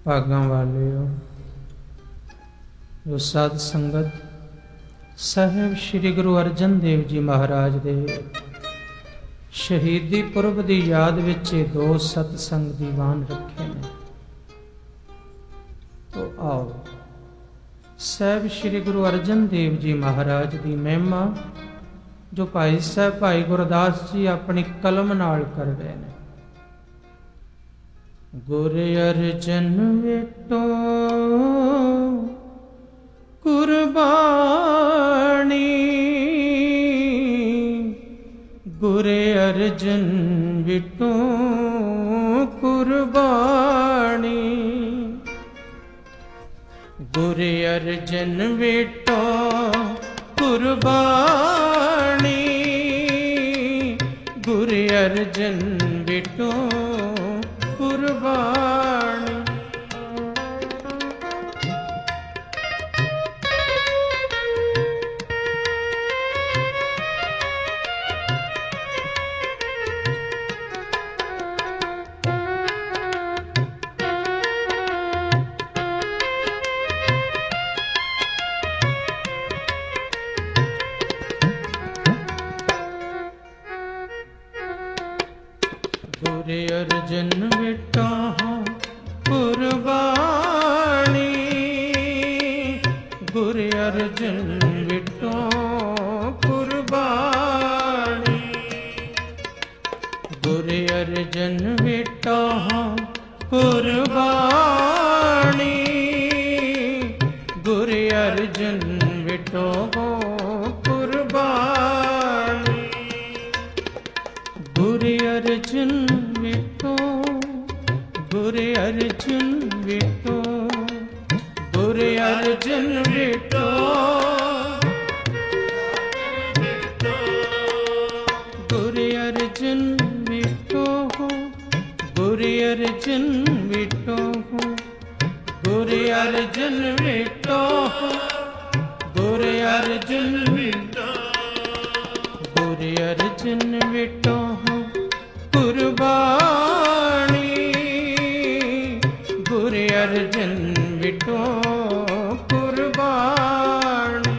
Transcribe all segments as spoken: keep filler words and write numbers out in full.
ਭਾਗਾਂ ਵਾਲਿਓ, ਜੋ ਸਾਧ ਸੰਗਤ ਸਾਹਿਬ ਸ੍ਰੀ ਗੁਰੂ ਅਰਜਨ ਦੇਵ ਜੀ ਮਹਾਰਾਜ ਦੇ ਸ਼ਹੀਦੀ ਪੁਰਬ ਦੀ ਯਾਦ ਵਿੱਚ ਇਹ ਦੋ ਸਤਸੰਗ ਦੀਵਾਨ ਰੱਖੇ ਨੇ, ਤੋ ਆਓ ਸਾਹਿਬ ਸ੍ਰੀ ਗੁਰੂ ਅਰਜਨ ਦੇਵ ਜੀ ਮਹਾਰਾਜ ਦੀ ਮਹਿਮਾ ਜੋ ਭਾਈ ਸਾਹਿਬ ਭਾਈ ਗੁਰਦਾਸ ਜੀ ਆਪਣੀ ਕਲਮ ਨਾਲ ਕਰ ਰਹੇ ਨੇ। ਗੁਰ ਅਰਜਨ ਵੇਟੋ ਕੁਰਬਾਨੀ, ਗੁਰ ਅਰਜਨ ਵੇਟੋ ਕੁਰਬਾਨੀ, ਗੁਰ ਅਰਜਨ ਵੇਟੋ ਕੁਰਬਾਨੀ, ਗੁਰ ਅਰਜਨ ਵੇਟੋ ਕੁਰਬਾਨੀ। ਗੁਰ ਅਰਜਨ ਵੇਟੋ ਕੁਰਬਾਨੀ, ਗੁਰ ਅਰਜਨ ਵੇਟੋ ਕੁਰਬਾਨੀ, ਗੁਰ ਅਰਜਨ ਵੇਟੋ ਕੁਰਬਾਨੀ, ਗੁਰ ਅਰਜਨ ਵੇਟੋ ਕੁਰਬਾਨੀ, ਗੁਰ ਅਰਜਨ ਵੇਟੋ, ਗੁਰ ਅਰਜਨ ਵੇਟੋ, ਗੁਰ ਅਰਜਨ ਵੇਟੋ, ਗੁਰ ਅਰਜਨ ਵੇਟੋ, ਗੁਰ ਅਰਜਨ ਵੇਟੋ, ਗੁਰ ਅਰਜਨ ਵੇਟੋ, ਗੁਰ ਅਰਜਨ ਵੇਟੋ, ਗੁਰ ਅਰਜਨ ਵੇਟੋ ਕੁਰਬਾਨੀ, ਗੁਰ ਅਰਜਨ ਵੇਟੋ ਕੁਰਬਾਨੀ।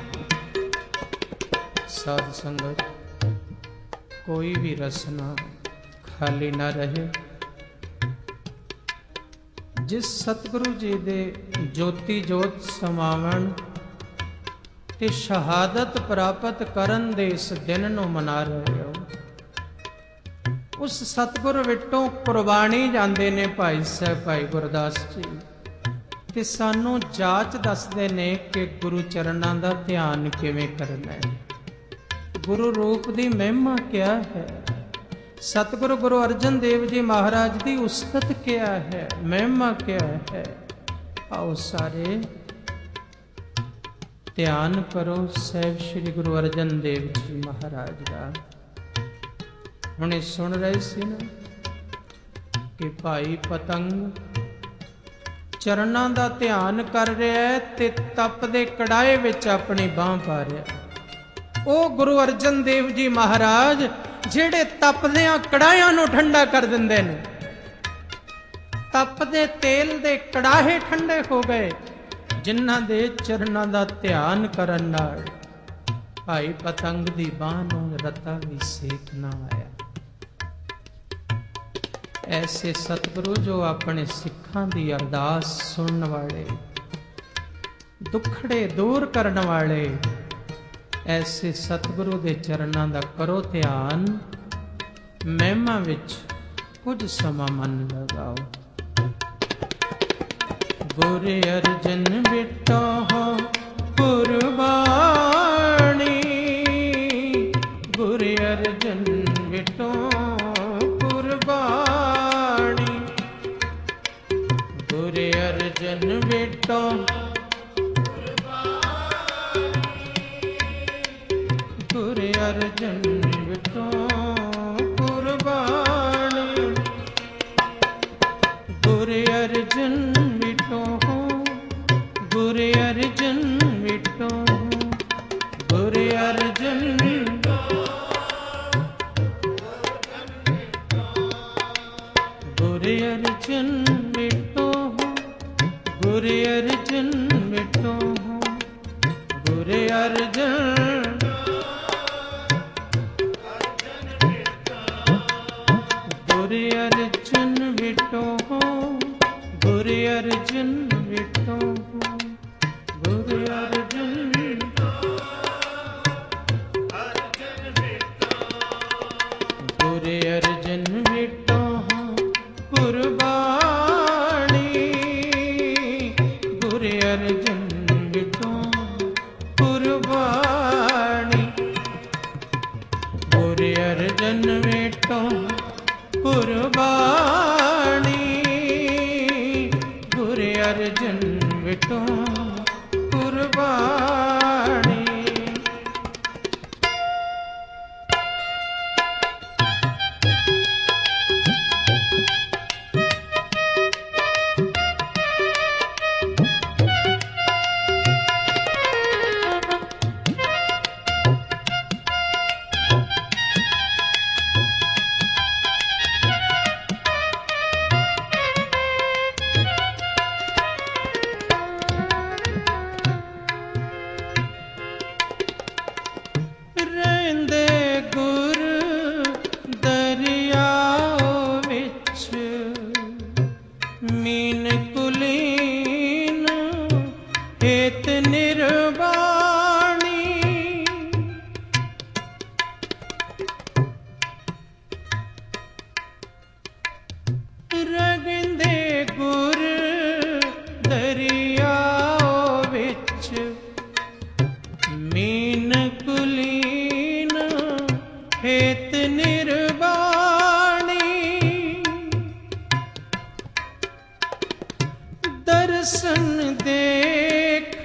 ਸਾਧ ਸੰਗਤ, ਕੋਈ ਵੀ ਰਸਨਾ ਖਾਲੀ ਨਾ ਰਹੇ। ਜਿਸ ਸਤਿਗੁਰੂ ਜੀ ਦੇ ਜੋਤੀ ਜੋਤ ਸਮਾਵਣ ਤੇ ਸ਼ਹਾਦਤ ਪ੍ਰਾਪਤ ਕਰਨ ਦੇ ਇਸ ਦਿਨ ਨੂੰ ਮਨਾ ਰਹੇ ਹੋ, ਉਸ ਸਤਿਗੁਰ ਵਿਟੋਂ ਕੁਰਬਾਨੀ ਜਾਂਦੇ ਨੇ ਭਾਈ ਸਾਹਿਬ ਭਾਈ ਗੁਰਦਾਸ ਜੀ, ਤੇ ਸਾਨੂੰ ਜਾਚ ਦੱਸਦੇ ਨੇ ਕਿ ਗੁਰੂ ਚਰਨਾਂ ਦਾ ਧਿਆਨ ਕਿਵੇਂ ਕਰਨਾ ਹੈ, ਗੁਰੂ ਰੂਪ ਦੀ ਮਹਿਮਾ ਕਿਆ ਹੈ, ਸਤਿਗੁਰੂ ਗੁਰੂ ਅਰਜਨ ਦੇਵ ਜੀ ਮਹਾਰਾਜ ਦੀ ਉਸਤਤ ਕਿਆ ਹੈ, ਮਹਿਮਾ ਕਿਆ ਹੈ। ਆਓ ਸਾਰੇ ਧਿਆਨ ਕਰੋ ਸਾਹਿਬ ਸ੍ਰੀ ਗੁਰੂ ਅਰਜਨ ਦੇਵ ਜੀ ਮਹਾਰਾਜ ਦਾ। ਹੁਣੇ ਸੁਣ ਰਹੇ ਸੀ ਨਾ ਕਿ ਭਾਈ ਪਤੰਗ ਚਰਨਾਂ ਦਾ ਧਿਆਨ ਕਰ ਰਿਹਾ ਹੈ ਤੇ ਤਪ ਦੇ ਕੜਾਏ ਵਿੱਚ ਆਪਣੀ ਬਾਂਹ ਪਾ ਰਿਹਾ। ਉਹ ਗੁਰੂ ਅਰਜਨ ਦੇਵ ਜੀ ਮਹਾਰਾਜ ਜਿਹੜੇ ਤਪਦਿਆਂ ਕੜਾਹਿਆਂ ਨੂੰ ਠੰਡਾ ਕਰ ਦਿੰਦੇ ਨੇ, ਤਪ ਦੇ ਤੇਲ ਦੇ ਕੜਾਹੇ ਠੰਡੇ ਹੋ ਗਏ ਜਿਨ੍ਹਾਂ ਦੇ ਚਰਨਾਂ ਦਾ ਧਿਆਨ ਕਰਨ ਨਾਲ ਭਾਈ ਪਤੰਗ ਦੀ ਬਾਂਹ ਨੂੰ ਰਤਾ ਵੀ ਸੇਕ ਨਾ ਆਇਆ। ਐਸੇ ਸਤਿਗੁਰੂ ਜੋ ਆਪਣੇ ਸਿੱਖਾਂ ਦੀ ਅਰਦਾਸ ਸੁਣਨ ਵਾਲੇ, ਦੁੱਖੜੇ ਦੂਰ ਕਰਨ ਵਾਲੇ, ਐਸੇ ਸਤਿਗੁਰੂ ਦੇ ਚਰਨਾਂ ਦਾ ਕਰੋ ਧਿਆਨ। ਮਹਿਮਾ ਵਿੱਚ ਕੁਝ ਸਮਾਂ ਮਨ ਲਗਾਓ। ਗੁਰ ਅਰਜਨ ਵੇਟੋ ਕੁਰਬਾਨੀ, ਗੁਰ ਅਰਜਨ ਵੇਟੋ ਕੁਰਬਾਨੀ, ਗੁਰ ਅਰਜਨ ਵੇਟੋ ਗੁਰ ਅਰਜਨ ਵੇਟੋ ਕੁਰਬਾਨੀ, ਗੁਰ ਅਰਜਨ ਵੇਟੋ, ਗੁਰ ਅਰਜਨ ਵੇਟੋ, ਗੁਰ ਅਰਜਨ ਗੁਰ ਅਰਜਨ ਵੇਟੋ, ਗੁਰ ਅਰਜਨ ਮਿਟੋ ਹੋ, ਗੁਰ ਅਰਜਨ ਗੁਰ ਅਰਜਨ ਮਿਟੋ ਹੋ, ਗੁਰ ਅਰਜਨ ਮਿਟੋ ਹੋ, ਗੁਰ ਅਰਜਨ ਗੁਰ ਅਰਜਨ ਮਿਟੋ ਹੋ, ਕੁਰਬਾਨੀ ਗੁਰ ਅਰਜਨ ਮਿਟੋ ਕੁਰਬਾਨੀ, ਗੁਰ ਅਰਜਨ ਮਿਟੋ ਕੁਰਬਾਨੀ, ਗੁਰ ਅਰਜਨ ਮਿਟੋ ਕੁਰਬਾਨੀ। ਦਰਸ਼ਨ ਦੇਖ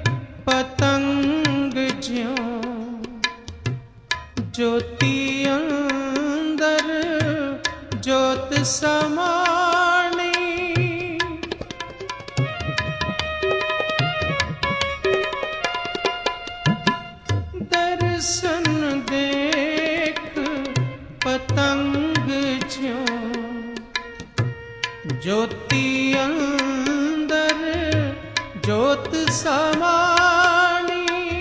ਪਤੰਗ ਜਿਉ, ਜੋਤੀ ਅੰਦਰ ਜੋਤ ਸਮਾਣੀ, ਦਰਸ਼ਨ ਦੇਖ ਪਤੰਗ ਜਿਉ, ਜੋਤੀ ਅੰਦਰ ਜੋਤ ਸਮਾਣੀ।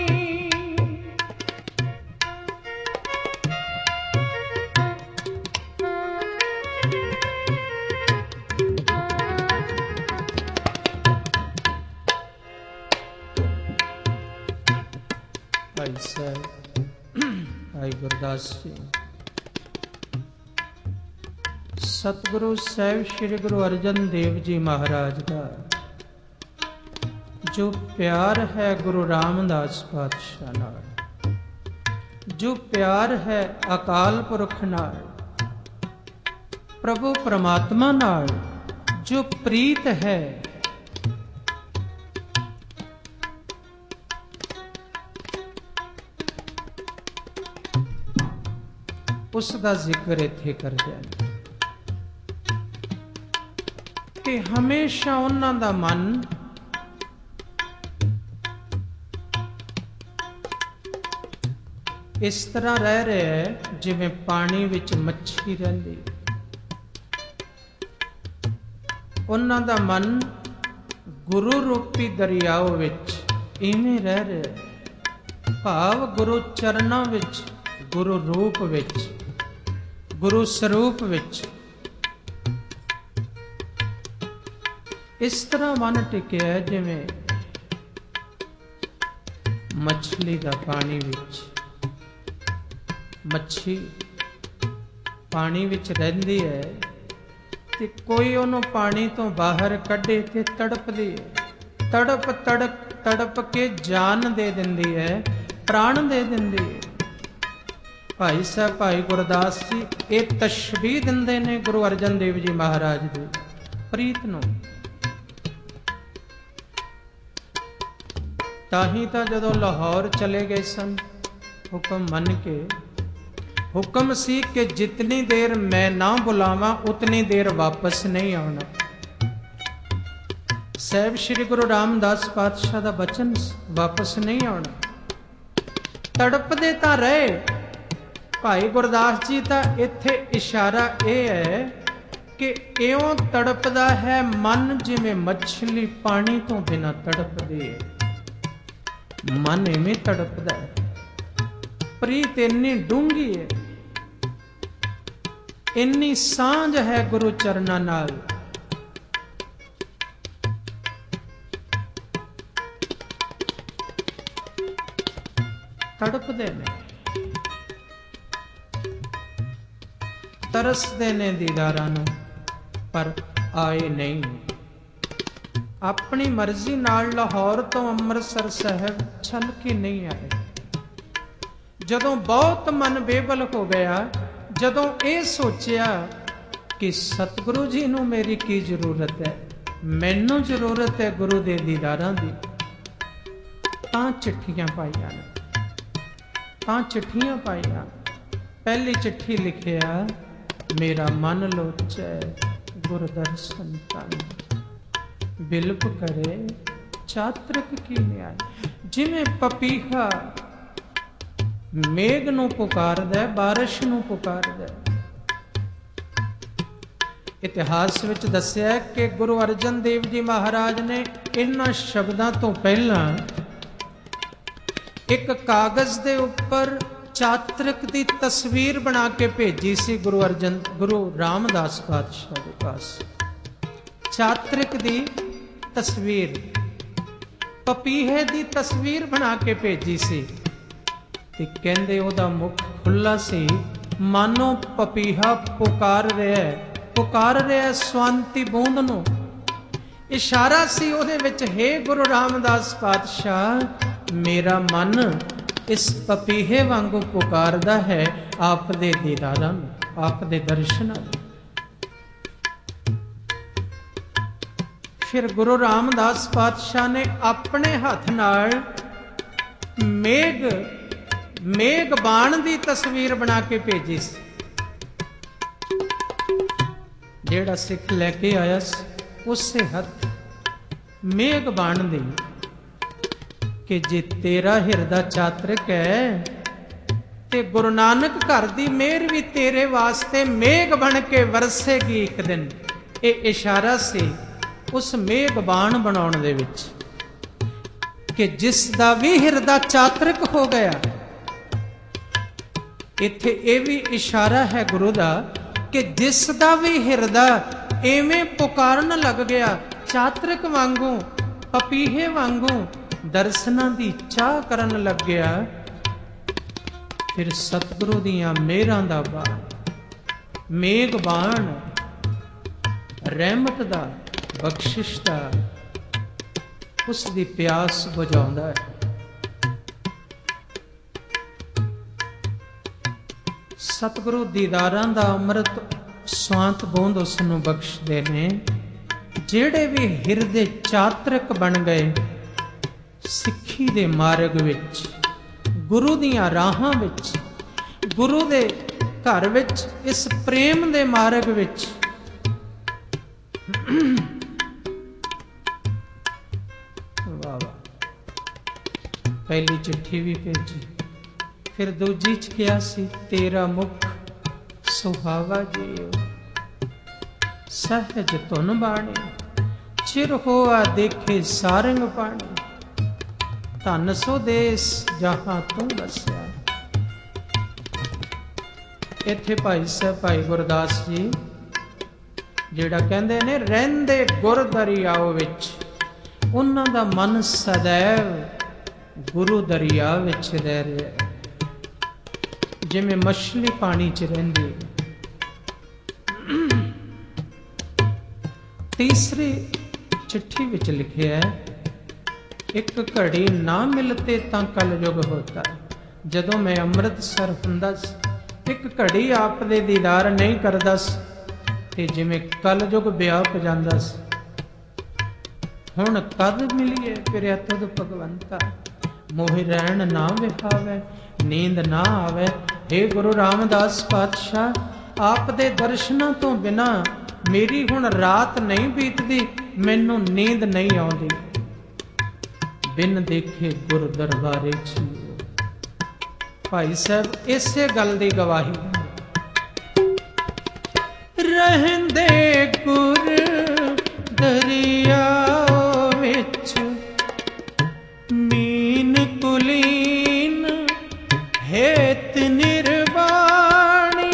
ਭਾਈ ਸਾਹਿਬ ਭਾਈ ਗੁਰਦਾਸ ਜੀ ਸਤਿਗੁਰੂ ਸਾਹਿਬ ਸ੍ਰੀ ਗੁਰੂ ਅਰਜਨ ਦੇਵ ਜੀ ਮਹਾਰਾਜ ਦਾ ਜੋ ਪਿਆਰ ਹੈ ਗੁਰੂ ਰਾਮਦਾਸ ਪਾਤਸ਼ਾਹ ਨਾਲ, ਜੋ ਪਿਆਰ ਹੈ ਅਕਾਲ ਪੁਰਖ ਨਾਲ, ਪ੍ਰਭੂ ਪਰਮਾਤਮਾ ਨਾਲ ਜੋ ਪ੍ਰੀਤ ਹੈ, ਉਸ ਦਾ ਜ਼ਿਕਰ ਇੱਥੇ ਕਰਦੇ ਹਨ ਕਿ ਹਮੇਸ਼ਾ ਉਹਨਾਂ ਦਾ ਮਨ ਇਸ ਤਰ੍ਹਾਂ ਰਹਿ ਰਿਹਾ ਹੈ ਜਿਵੇਂ ਪਾਣੀ ਵਿੱਚ ਮੱਛੀ ਰਹਿੰਦੀ। ਉਹਨਾਂ ਦਾ ਮਨ ਗੁਰੂ ਰੂਪੀ ਦਰਿਆਓ ਵਿੱਚ ਇਵੇਂ ਰਹਿ ਰਿਹਾ ਹੈ, ਭਾਵ ਗੁਰੂ ਚਰਨਾਂ ਵਿੱਚ, ਗੁਰੂ ਰੂਪ ਵਿੱਚ, ਗੁਰੂ ਸਰੂਪ ਵਿੱਚ। ਇਸ ਤਰ੍ਹਾਂ ਮਨ ਟਿਕਿਆ ਜਿਵੇਂ ਮੱਛਲੀ ਦਾ ਪਾਣੀ ਵਿੱਚ। ਮੱਛੀ ਪਾਣੀ ਵਿੱਚ ਰਹਿੰਦੀ ਹੈ ਤੇ ਕੋਈ ਉਹਨੂੰ ਪਾਣੀ ਤੋਂ ਬਾਹਰ ਕੱਢੇ ਤੇ ਤੜਪਦੀ ਹੈ, ਤੜਪ ਤੜਪ ਤੜਪ ਕੇ ਜਾਨ ਦੇ ਦਿੰਦੀ ਹੈ, ਪ੍ਰਾਣ ਦੇ ਦਿੰਦੀ ਹੈ। ਭਾਈ ਸਾਹਿਬ ਭਾਈ ਗੁਰਦਾਸ ਜੀ ਇਹ ਤਸ਼ਬੀਹ ਦਿੰਦੇ ਨੇ ਗੁਰੂ ਅਰਜਨ ਦੇਵ ਜੀ ਮਹਾਰਾਜ ਦੀ ਪ੍ਰੀਤ ਨੂੰ। ਤਾਂ ਹੀ ਤਾਂ ਜਦੋਂ ਲਾਹੌਰ ਚਲੇ ਗਏ ਸਨ ਹੁਕਮ ਮੰਨ ਕੇ, ਹੁਕਮ ਸੀ ਕਿ ਜਿਤਨੀ ਦੇਰ ਮੈਂ ਨਾ ਬੁਲਾਵਾਂ ਉਤਨੀ ਦੇਰ ਵਾਪਸ ਨਹੀਂ ਆਉਣਾ। ਸਾਹਿਬ ਸ੍ਰੀ ਗੁਰੂ ਰਾਮਦਾਸ ਪਾਤਸ਼ਾਹ ਦਾ ਬਚਨ, ਵਾਪਸ ਨਹੀਂ ਆਉਣਾ। ਤੜਪਦੇ ਤਾਂ ਰਹੇ। ਭਾਈ ਗੁਰਦਾਸ ਜੀ ਦਾ ਇੱਥੇ ਇਸ਼ਾਰਾ ਇਹ ਹੈ कि इउं तड़पदा है मन जिवें मछली पानी तो बिना तड़पदी है। मन इवें तड़पदा है। प्रीत इन्नी डूंगी है, इन्नी सांझ है गुरु चरना नाल। तड़पदे ने, तरसदे ने दीदारां नूं, पर आए नहीं। अपनी मर्जी नाल लाहौर तो अमृतसर साहब छल के नहीं आए। जदों बहुत मन बेबल हो गया, जदों ये सोचिया कि सतगुरु जी नूं मेरी की जरूरत है, मैनूं जरूरत है गुरु दे दीदारां दी, तां चिट्ठियां पाईयां ने, तां चिट्ठियां पाईयां। पहली चिट्ठी लिखिया, मेरा मन लोचै गुर दर्शन तन, बिलप करे चातरक की न्याय। जिवें पपीहा मेघ नूं पुकारदा, बारिश नूं पुकारदा। इतिहास विच दस्सिया कि गुरु अर्जन देव जी महाराज ने इन्हां शब्दां तो पहलां एक कागज दे उपर चातरक दी तस्वीर बना के भेजी सी गुरु अर्जन गुरु रामदास पातशाह के पास। चातरक दी तस्वीर, पपीहे दी तस्वीर बना के भेजी सी। ते कहंदे ओदा मुख खुला सी, मानो पपीहा पुकार रहा है, पुकार रहा है स्वांति बूंद नूं। इशारा सी ओदे विच, हे गुरु रामदास पातशाह, मेरा मन इस पपीहे वांगू पुकारदा है आप दे दीदारां नूं, आप दे दर्शनां नूं। फिर गुरु रामदास पातशाह ने अपने हाथ नाल मेघ मेघ बाण दी तस्वीर बना के भेजी सी। जेड़ा सिख लैके आया सी उसे हथ मेघ बाण दी कि जे तेरा हिरदा चातरक है ते गुरु नानक घर दी मेहर भी तेरे वास्ते मेघ बन के वरसेगी एक दिन। ये इशारा से उस मेघ बाण बनाउण दे विच कि जिस दा भी हिरदा चातरक हो गया। इत्थे ये भी इशारा है गुरु दा कि जिस दा भी हिरदा एवें पुकारन लग गया, चातरक वांगू, पपीहे वांगू दर्शनां दी चाह करन लग गया, फिर सतगुरु दियां मेहरां दा बाण, मेघ बाण, रहमत दा, बख्शिश दा, उस दी प्यास बुझाउंदा है। सतगुरु दीदारां दा अमृत स्वांत बूंद उस नूं बख्शदे ने। जेड़े भी हिरदे चातरक बन गए सिੱਖੀ ਦੇ ਮਾਰਗ ਵਿੱਚ, ਗੁਰੂ ਦੀਆਂ ਰਾਹਾਂ ਵਿੱਚ, ਗੁਰੂ ਦੇ ਘਰ ਵਿੱਚ, ਇਸ ਪ੍ਰੇਮ ਦੇ ਮਾਰਗ ਵਿੱਚ ਵਾਹ ਵਾਹ। ਪਹਿਲੀ ਚਿੱਠੀ ਵੀ ਭੇਜੀ, ਫਿਰ ਦੂਜੀ ਚ ਕਿਹਾ ਸੀ, ਤੇਰਾ ਮੁਖ ਸੁਹਾਵਾ ਜੀਓ, ਸਹਿਜ ਧੁਨ ਬਾਣੀ, ਚਿਰ ਹੋਆ ਦੇਖੇ ਸਾਰੰਗ ਪਾਣੀ, ਧਨ ਸੋ ਦੇਸ ਜਹਾਂ ਤੂੰ ਵਸਿਆ। ਇੱਥੇ ਭਾਈ ਸਾਹਿਬ ਭਾਈ ਗੁਰਦਾਸ ਜੀ ਜਿਹੜਾ ਕਹਿੰਦੇ ਨੇ ਰਹਿੰਦੇ ਗੁਰ ਦਰਿਆਓ ਵਿੱਚ, ਉਹਨਾਂ ਦਾ ਮਨ ਸदैव ਗੁਰੂ ਦਰਿਆ ਵਿੱਚ ਰਹਿ ਰਿਹਾ ਹੈ, ਜਿਵੇਂ ਮਛਲੀ ਪਾਣੀ 'ਚ ਰਹਿੰਦੀ। ਤੀਸਰੀ ਚਿੱਠੀ ਵਿੱਚ ਲਿਖਿਆ ਹੈ, एक घड़ी ना मिलते तां कलयुग होता। जदों मैं अमृतसर हुंदा सी, एक घड़ी आप दे दीदार नहीं करदा सी ते जिवें कलयुग व्याप जांदा सी। हुण कद मिलिए फिरिया तुद भगवंता, मोहि रहन ना विहावे, नींद ना आवे। हे गुरु रामदास पातशाह, आप दे दर्शनां तो बिना मेरी हुण रात नहीं बीतदी, मैनूं नींद नहीं आउंदी। बिन देखे गुर दरबारे छियो। भाई साहब इसे गल दी गवाही, रहंद ਦੇ ਗੁਰ ਦਰਿਆ ਵਿੱਚ ਮੀਨ ਕੁਲੀਨ ਹੇਤ ਨਿਰਵਾਣੀ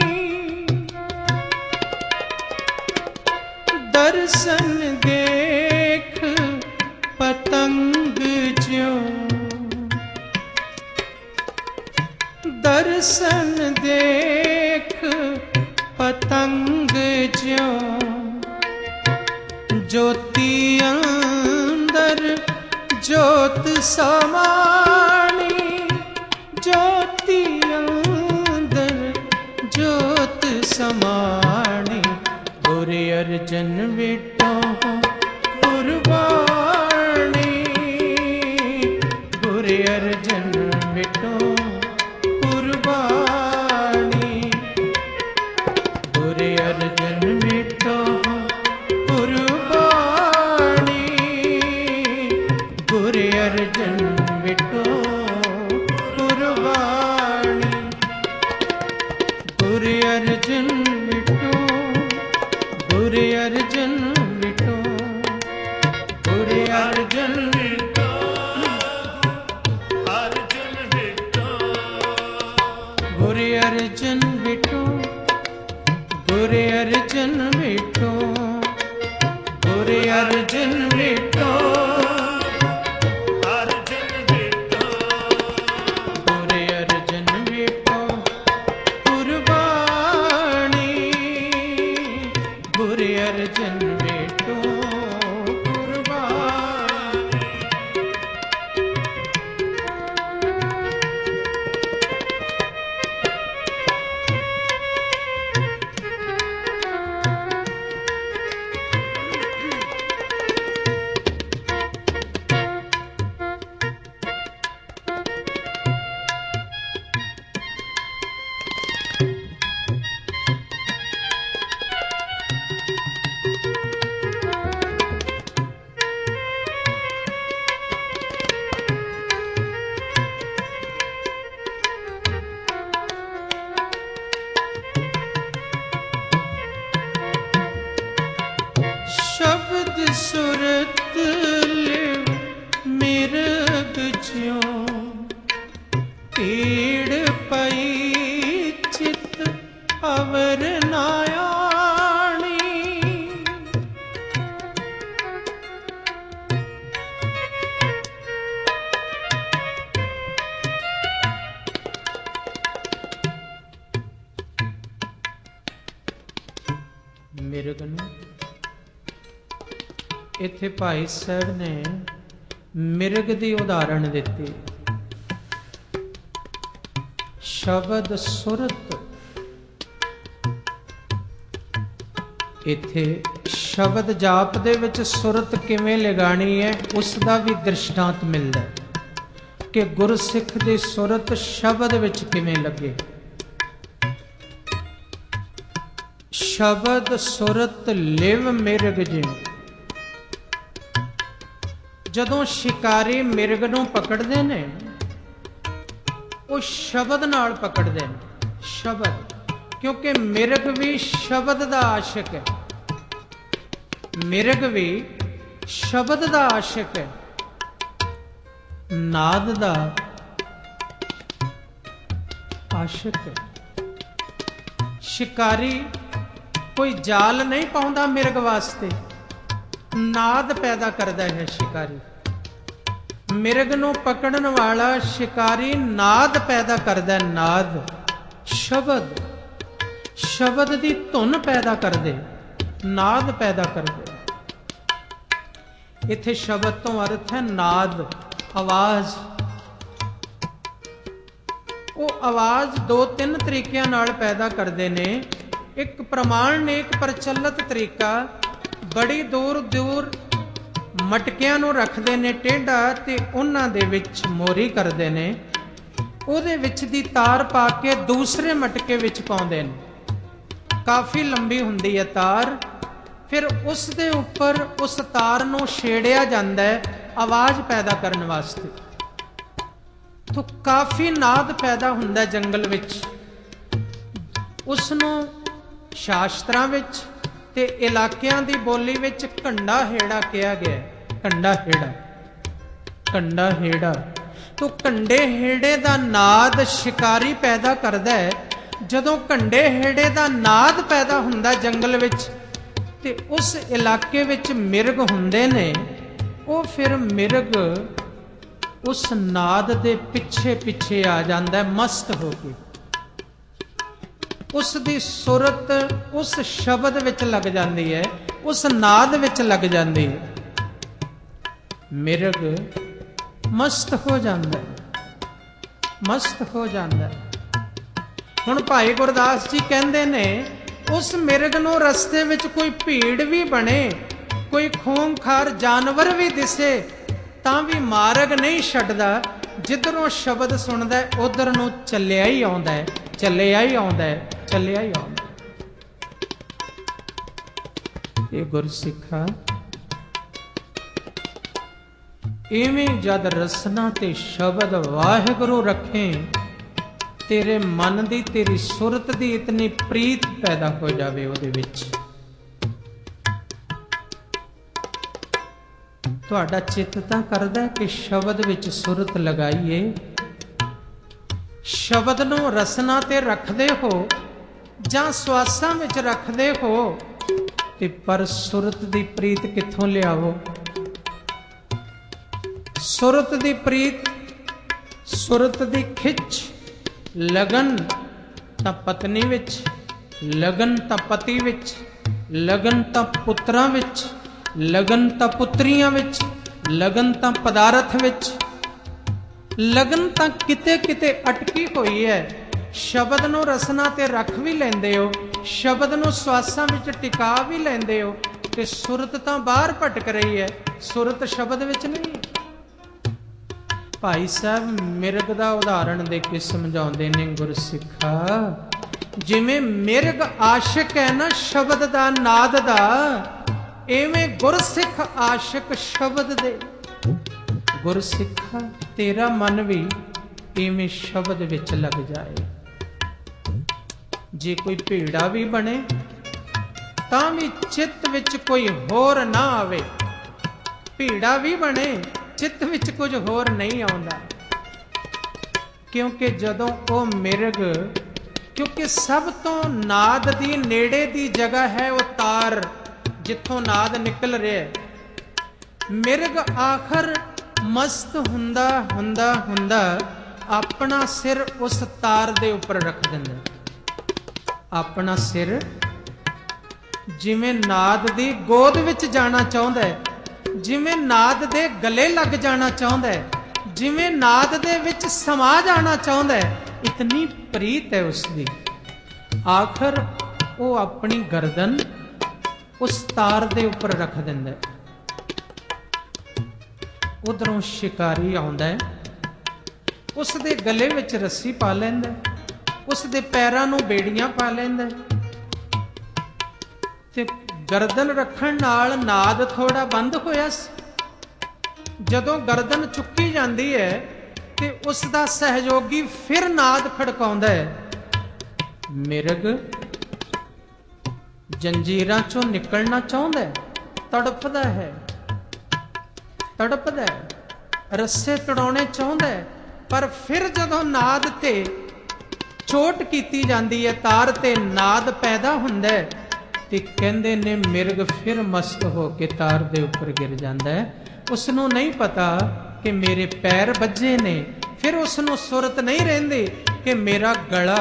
ਦਰਸ਼ਨ ਦੇਖ ਪਤੰਗ ਜਿਉ ਦਰਸ਼ਨ ਦੇਖ ਪਤੰਗ ਜਿਉ ਜੋਤੀ ਅੰਦਰ ਜੋਤ ਸਮਾਣੀ ਜੋਤੀ ਅੰਦਰ ਜੋਤ ਸਮਾਣੀ ਗੁਰ ਅਰਜਨ ਵਿਟੋ ਕੁਰਬਾਨੀ ਗੁਰ ਅਰਜਨ ਵਿਟੋ ਕੁਰਬਾਨੀ ਗੁਰ ਅਰਜਨ ਵਿਟੋ ਕੁਰਬਾਨੀ ਗੁਰ ਅਰਜਨ ਵਿਟੋ ਕੁਰਬਾਨੀ ਗੁਰ ਅਰਜਨ ਵਿਟੋ ਗੁਰ ਅਰਜਨ ਵਿਟੋ ਗੁਰ ਅਰਜਨ ਵਿਟੋ ਅਰਜਨ ਵਿਟੋ ਗੁਰ ਅਰਜਨ ਵਿਟੋ ਗੁਰ ਅਰਜਨ ਵਿਟੋ ਗੁਰ ਅਰਜਨ ਵਿਟੋ ਅਰਜਨ ਵਿਟੋ ਗੁਰ ਅਰਜਨ ਵਿਟੋ ਕੁਰਬਾਨੀ ਗੁਰ ਅਰਜਨ ਵਿਟੋ ਕੁਰਬਾਨੀ ਸ਼ਬਦ ਸੁਰਤ ਲਿਵ ਮਿਰਗ ਜਿਉ ਪੀੜ ਪਈ ਚਿਤ ਅਵਰ ਨਾਇਆਣੀ ਮਿਰਗ ਨੂੰ ਇੱਥੇ ਭਾਈ ਸਾਹਿਬ ਨੇ ਮਿਰਗ ਦੀ ਉਦਾਹਰਣ ਦਿੱਤੀ। ਸ਼ਬਦ ਸੁਰਤ, ਇੱਥੇ ਸ਼ਬਦ ਜਾਪ ਦੇ ਵਿੱਚ ਸੁਰਤ ਕਿਵੇਂ ਲਗਾਣੀ ਹੈ ਉਸ ਦਾ ਵੀ ਦ੍ਰਿਸ਼ਟਾਂਤ ਮਿਲਦਾ ਕਿ ਗੁਰਸਿੱਖ ਦੀ ਸੁਰਤ ਸ਼ਬਦ ਵਿੱਚ ਕਿਵੇਂ ਲੱਗੇ। ਸ਼ਬਦ ਸੁਰਤ ਲਿਵ ਮਿਰਗ ਜਿਉ। ਜਦੋਂ ਸ਼ਿਕਾਰੀ ਮਿਰਗ ਨੂੰ ਪਕੜਦੇ ਨੇ ਉਹ ਸ਼ਬਦ ਨਾਲ ਪਕੜਦੇ ਨੇ, ਸ਼ਬਦ, ਕਿਉਂਕਿ ਮਿਰਗ ਵੀ ਸ਼ਬਦ ਦਾ ਆਸ਼ਿਕ ਹੈ। ਮਿਰਗ ਵੀ ਸ਼ਬਦ ਦਾ ਆਸ਼ਿਕ ਹੈ, ਨਾਦ ਦਾ ਆਸ਼ਿਕ ਹੈ। ਸ਼ਿਕਾਰੀ ਕੋਈ ਜਾਲ ਨਹੀਂ ਪਾਉਂਦਾ ਮਿਰਗ ਵਾਸਤੇ, ਨਾਦ ਪੈਦਾ ਕਰਦਾ ਹੈ ਸ਼ਿਕਾਰੀ। ਮਿਰਗ ਨੂੰ ਪਕੜਨ ਵਾਲਾ ਸ਼ਿਕਾਰੀ ਨਾਦ ਪੈਦਾ ਕਰਦਾ, ਨਾਦ, ਸ਼ਬਦ, ਸ਼ਬਦ ਦੀ ਧੁਨ ਪੈਦਾ ਕਰਦੇ, ਨਾਦ ਪੈਦਾ ਕਰਦੇ। ਇੱਥੇ ਸ਼ਬਦ ਤੋਂ ਅਰਥ ਹੈ ਨਾਦ, ਆਵਾਜ਼। ਉਹ ਆਵਾਜ਼ ਦੋ ਤਿੰਨ ਤਰੀਕਿਆਂ ਨਾਲ ਪੈਦਾ ਕਰਦੇ ਨੇ। ਇੱਕ ਪ੍ਰਮਾਣਿਕ ਪ੍ਰਚਲਿਤ ਤਰੀਕਾ, ਬੜੀ ਦੂਰ ਦੂਰ ਮਟਕਿਆਂ ਨੂੰ ਰੱਖਦੇ ਨੇ ਟੇਢਾ ਤੇ ਉਹਨਾਂ ਦੇ ਵਿੱਚ ਮੋਰੀ ਕਰਦੇ ਨੇ, ਉਹਦੇ ਵਿੱਚ ਦੀ ਤਾਰ ਪਾ ਕੇ ਦੂਸਰੇ ਮਟਕੇ ਵਿੱਚ ਪਾਉਂਦੇ ਨੇ। ਕਾਫੀ ਲੰਬੀ ਹੁੰਦੀ ਹੈ ਤਾਰ, ਫਿਰ ਉਸ ਦੇ ਉੱਪਰ ਉਸ ਤਾਰ ਨੂੰ ਛੇੜਿਆ ਜਾਂਦਾ ਹੈ ਆਵਾਜ਼ ਪੈਦਾ ਕਰਨ ਵਾਸਤੇ। ਤਾਂ ਕਾਫੀ ਨਾਦ ਪੈਦਾ ਹੁੰਦਾ ਜੰਗਲ ਵਿੱਚ। ਉਸ ਨੂੰ ਸ਼ਾਸਤਰਾਂ ਵਿੱਚ ਤੇ ਇਲਾਕਿਆਂ ਦੀ ਬੋਲੀ ਵਿੱਚ ਕੰਡਾ ਹੇੜਾ ਕਿਹਾ ਗਿਆ। ਕੰਡਾ ਹੇੜਾ, ਕੰਡਾ ਹੇੜਾ ਤੋ ਕੰਡੇ ਹੇੜੇ ਦਾ ਨਾਦ ਸ਼ਿਕਾਰੀ ਪੈਦਾ ਕਰਦਾ ਹੈ। ਜਦੋਂ ਕੰਡੇ ਹੇੜੇ ਦਾ ਨਾਦ ਪੈਦਾ ਹੁੰਦਾ ਜੰਗਲ ਵਿੱਚ ਤੇ ਉਸ ਇਲਾਕੇ ਵਿੱਚ ਮਿਰਗ ਹੁੰਦੇ ਨੇ, ਉਹ ਫਿਰ ਮਿਰਗ ਉਸ ਨਾਦ ਦੇ ਪਿੱਛੇ ਪਿੱਛੇ ਆ ਜਾਂਦਾ ਮਸਤ ਹੋ ਕੇ। ਉਸ ਦੀ ਸੁਰਤ ਉਸ ਸ਼ਬਦ ਵਿੱਚ ਲੱਗ ਜਾਂਦੀ ਹੈ, ਉਸ ਨਾਦ ਵਿੱਚ ਲੱਗ ਜਾਂਦੀ ਹੈ। ਮਿਰਗ ਮਸਤ ਹੋ ਜਾਂਦਾ, ਮਸਤ ਹੋ ਜਾਂਦਾ। ਹੁਣ ਭਾਈ ਗੁਰਦਾਸ ਜੀ ਕਹਿੰਦੇ ਨੇ, ਉਸ ਮਿਰਗ ਨੂੰ ਰਸਤੇ ਵਿੱਚ ਕੋਈ ਭੀੜ ਵੀ ਬਣੇ, ਕੋਈ ਖੂੰਖਾਰ ਜਾਨਵਰ ਵੀ ਦਿਸੇ, ਤਾਂ ਵੀ ਮਾਰਗ ਨਹੀਂ ਛੱਡਦਾ। ਜਿੱਧਰੋਂ ਸ਼ਬਦ ਸੁਣਦਾ ਉਧਰ ਨੂੰ ਚੱਲਿਆ ਹੀ ਆਉਂਦਾ, ਚੱਲਿਆ ਹੀ ਆਉਂਦਾ, ਚੱਲਿਆ ਹੀ ਆਉਂਦਾ। ਇਹ ਗੁਰਸਿੱਖਾ ਇਵੇਂ ਜਦ ਰਸਨਾ ਤੇ ਸ਼ਬਦ ਵਾਹਿਗੁਰੂ ਰੱਖੇ, ਤੇਰੇ ਮਨ ਦੀ, ਤੇਰੀ ਸੁਰਤ ਦੀ ਇਤਨੀ ਪ੍ਰੀਤ ਪੈਦਾ ਹੋ ਜਾਵੇ ਉਹਦੇ ਵਿੱਚ, ਤੁਹਾਡਾ ਚਿੱਤ ਤਾਂ ਕਰਦਾ ਕਿ ਸ਼ਬਦ ਵਿੱਚ ਸੁਰਤ ਲਗਾਈਏ। ਸ਼ਬਦ ਨੂੰ ਰਸਨਾ ਤੇ ਰੱਖਦੇ ਹੋ ਜਾਂ ਸਵਾਸਾਂ ਵਿੱਚ ਰੱਖਦੇ ਹੋ, ਤੇ ਪਰ ਸੁਰਤ ਦੀ ਪ੍ਰੀਤ ਕਿੱਥੋਂ ਲਿਆਵੋ? ਸੁਰਤ ਦੀ ਪ੍ਰੀਤ, ਸੁਰਤ ਦੀ ਖਿੱਚ, ਲਗਨ ਤਾਂ ਪਤਨੀ ਵਿੱਚ, ਲਗਨ ਤਾਂ ਪਤੀ ਵਿੱਚ, ਲਗਨ ਤਾਂ ਪੁੱਤਰਾਂ ਵਿੱਚ, ਲਗਨ ਤਾਂ ਪੁੱਤਰੀਆਂ ਵਿੱਚ, ਲਗਨ ਤਾਂ ਪਦਾਰਥ ਵਿੱਚ, ਲਗਨ ਤਾਂ ਕਿਤੇ ਕਿਤੇ ਅਟਕੀ ਹੋਈ ਹੈ। ਸ਼ਬਦ ਨੂੰ ਰਸਨਾ ਤੇ ਰੱਖ ਵੀ ਲੈਂਦੇ ਹੋ, ਸ਼ਬਦ ਨੂੰ ਸਵਾਸਾਂ ਵਿੱਚ ਟਿਕਾ ਵੀ ਲੈਂਦੇ ਹੋ, ਤੇ ਸੁਰਤ ਤਾਂ ਬਾਹਰ ਭਟਕ ਰਹੀ ਹੈ, ਸੁਰਤ ਸ਼ਬਦ ਵਿੱਚ ਨਹੀਂ। ਭਾਈ ਸਾਹਿਬ ਮਿਰਗ ਦਾ ਉਦਾਹਰਣ ਦੇ ਕੇ ਸਮਝਾਉਂਦੇ ਨੇ, ਗੁਰਸਿੱਖਾ ਜਿਵੇਂ ਮਿਰਗ ਆਸ਼ਿਕ ਹੈ ਨਾ ਸ਼ਬਦ ਦਾ, ਨਾਦ ਦਾ, ਐਵੇਂ ਗੁਰਸਿੱਖ ਆਸ਼ਿਕ ਸ਼ਬਦ ਦੇ। ਗੁਰਸਿੱਖਾ ਤੇਰਾ ਮਨ ਵੀ ਇਵੇਂ ਸ਼ਬਦ ਵਿੱਚ ਲੱਗ ਜਾਏ। ਜੇ ਕੋਈ ਭੀੜਾ ਵੀ ਬਣੇ ਤਾਂ ਵੀ ਚਿੱਤ ਵਿੱਚ ਕੋਈ ਹੋਰ ਨਾ ਆਵੇ। ਭੀੜਾ ਵੀ ਬਣੇ, ਚਿੱਤ ਵਿੱਚ ਕੁਝ ਹੋਰ ਨਹੀਂ ਆਉਂਦਾ, ਕਿਉਂਕਿ ਜਦੋਂ ਉਹ ਮਿਰਗ, ਕਿਉਂਕਿ ਸਭ ਤੋਂ ਨਾਦ ਦੀ ਨੇੜੇ ਦੀ ਜਗ੍ਹਾ ਹੈ ਉਹ ਤਾਰ ਜਿੱਥੋਂ ਨਾਦ ਨਿਕਲ ਰਿਹਾ। ਮਿਰਗ ਆਖਰ ਮਸਤ ਹੁੰਦਾ ਹੁੰਦਾ ਹੁੰਦਾ ਆਪਣਾ ਸਿਰ ਉਸ ਤਾਰ ਦੇ ਉੱਪਰ ਰੱਖ ਦਿੰਦਾ। ਆਪਣਾ ਸਿਰ ਜਿਵੇਂ ਨਾਦ ਦੀ ਗੋਦ ਵਿੱਚ ਜਾਣਾ ਚਾਹੁੰਦਾ ਹੈ, ਜਿਵੇਂ ਨਾਦ ਦੇ ਗਲੇ ਲੱਗ ਜਾਣਾ ਚਾਹੁੰਦਾ ਹੈ, ਜਿਵੇਂ ਨਾਦ ਦੇ ਵਿੱਚ ਸਮਾ ਜਾਣਾ ਚਾਹੁੰਦਾ ਹੈ, ਇਤਨੀ ਪ੍ਰੀਤ ਹੈ ਉਸਦੀ। ਆਖਰ ਉਹ ਆਪਣੀ ਗਰਦਨ ਉਸ ਤਾਰ ਦੇ ਉੱਪਰ ਰੱਖ ਦਿੰਦਾ। ਉਧਰੋਂ ਸ਼ਿਕਾਰੀ ਆਉਂਦਾ ਹੈ, ਉਸ ਦੇ ਗਲੇ ਵਿੱਚ ਰੱਸੀ ਪਾ ਲੈਂਦਾ, ਉਸ ਦੇ ਪੈਰਾਂ ਨੂੰ ਬੇੜੀਆਂ ਪਾ ਲੈਂਦਾ, ਤੇ ਗਰਦਨ ਰੱਖਣ ਨਾਲ ਨਾਦ ਥੋੜਾ ਬੰਦ ਹੋਇਆ ਸੀ। ਜਦੋਂ ਗਰਦਨ ਚੁੱਕੀ ਜਾਂਦੀ ਹੈ ਤੇ ਉਸ ਦਾ ਸਹਿਯੋਗੀ ਫਿਰ ਨਾਦ ਖੜਕਾਉਂਦਾ ਹੈ। ਮਿਰਗ ਜੰਜੀਰਾਂ ਚੋਂ ਨਿਕਲਣਾ ਚਾਹੁੰਦਾ ਹੈ, ਤੜਫਦਾ ਹੈ, ਤੜਪਦਾ ਹੈ, ਰੱਸੇ ਤੜਾਉਣੇ ਚਾਹੁੰਦਾ ਹੈ, ਪਰ ਫਿਰ ਜਦੋਂ ਨਾਦ ਤੇ ਚੋਟ ਕੀਤੀ ਜਾਂਦੀ ਹੈ, ਤਾਰ ਤੇ ਨਾਦ ਪੈਦਾ ਹੁੰਦਾ ਹੈ, ਤੇ ਕਹਿੰਦੇ ਨੇ ਮਿਰਗ ਫਿਰ ਮਸਤ ਹੋ ਕੇ ਤਾਰ ਦੇ ਉੱਪਰ ਗਿਰ ਜਾਂਦਾ ਹੈ। ਉਸ ਨੂੰ ਨਹੀਂ ਪਤਾ ਕਿ ਮੇਰੇ ਪੈਰ ਵੱਜੇ ਨੇ, ਫਿਰ ਉਸ ਨੂੰ ਸੁਰਤ ਨਹੀਂ ਰਹਿੰਦੀ ਕਿ ਮੇਰਾ ਗਲਾ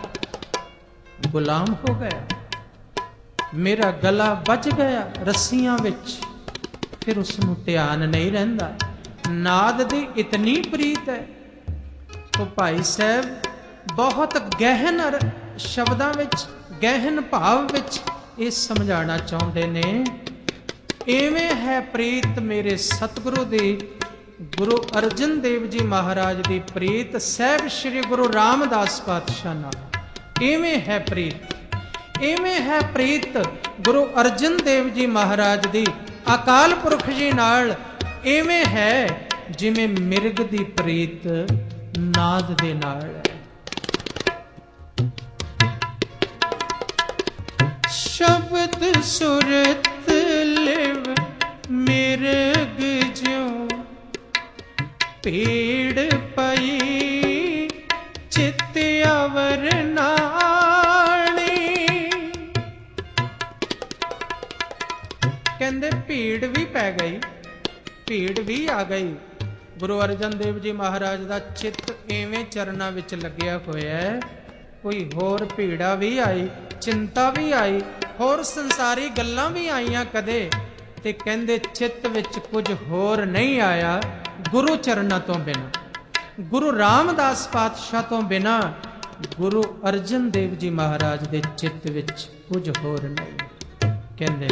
ਗੁਲਾਮ ਹੋ ਗਿਆ, ਮੇਰਾ ਗਲਾ ਵੱਜ ਗਿਆ ਰੱਸੀਆਂ ਵਿੱਚ, ਫਿਰ ਉਸ ਨੂੰ ਧਿਆਨ ਨਹੀਂ ਰਹਿੰਦਾ। ਨਾਦ ਦੀ ਇਤਨੀ ਪ੍ਰੀਤ ਹੈ। ਤੋ ਭਾਈ ਸਾਹਿਬ ਬਹੁਤ ਗਹਿਨ ਸ਼ਬਦਾਂ ਵਿੱਚ, ਗਹਿਨ ਭਾਵ ਵਿੱਚ ਇਹ ਸਮਝਾਉਣਾ ਚਾਹੁੰਦੇ ਨੇ, ਐਵੇਂ ਹੈ ਪ੍ਰੀਤ ਮੇਰੇ ਸਤਿਗੁਰੂ ਦੀ, ਗੁਰੂ ਅਰਜਨ ਦੇਵ ਜੀ ਮਹਾਰਾਜ ਦੀ ਪ੍ਰੀਤ ਸਾਹਿਬ ਸ੍ਰੀ ਗੁਰੂ ਰਾਮਦਾਸ ਪਾਤਸ਼ਾਹ ਨਾਲ। ਐਵੇਂ ਹੈ ਪ੍ਰੀਤ, ਐਵੇਂ ਹੈ ਪ੍ਰੀਤ ਗੁਰੂ ਅਰਜਨ ਦੇਵ ਜੀ ਮਹਾਰਾਜ ਦੀ ਅਕਾਲ ਪੁਰਖ ਜੀ ਨਾਲ। ਐਵੇਂ ਹੈ ਜਿਵੇਂ ਮਿਰਗ ਦੀ ਪ੍ਰੀਤ ਨਾਦ ਦੇ ਨਾਲ ਹੈ। ਸ਼ਬਦ शब्द सुरत लिव मिर्ग ज्यों पीड़ पई चित अवर नाणी। कहंदे भीड़ भी पै गई, भीड़ भी आ गई। गुरु अर्जन देव जी महाराज का चित्त इवें चरना विच लग्या होया है। कोई होर भीड़ा भी आई, चिंता भी आई, होर संसारी गल्लां भी आईयां कदे, ते कहंदे चित्त विच कुछ होर नहीं आया गुरु चरना तो बिना, गुरु रामदास पातशाह तो बिना, गुरु अर्जन देव जी महाराज दे चित्त विच कुछ होर नहीं। कहंदे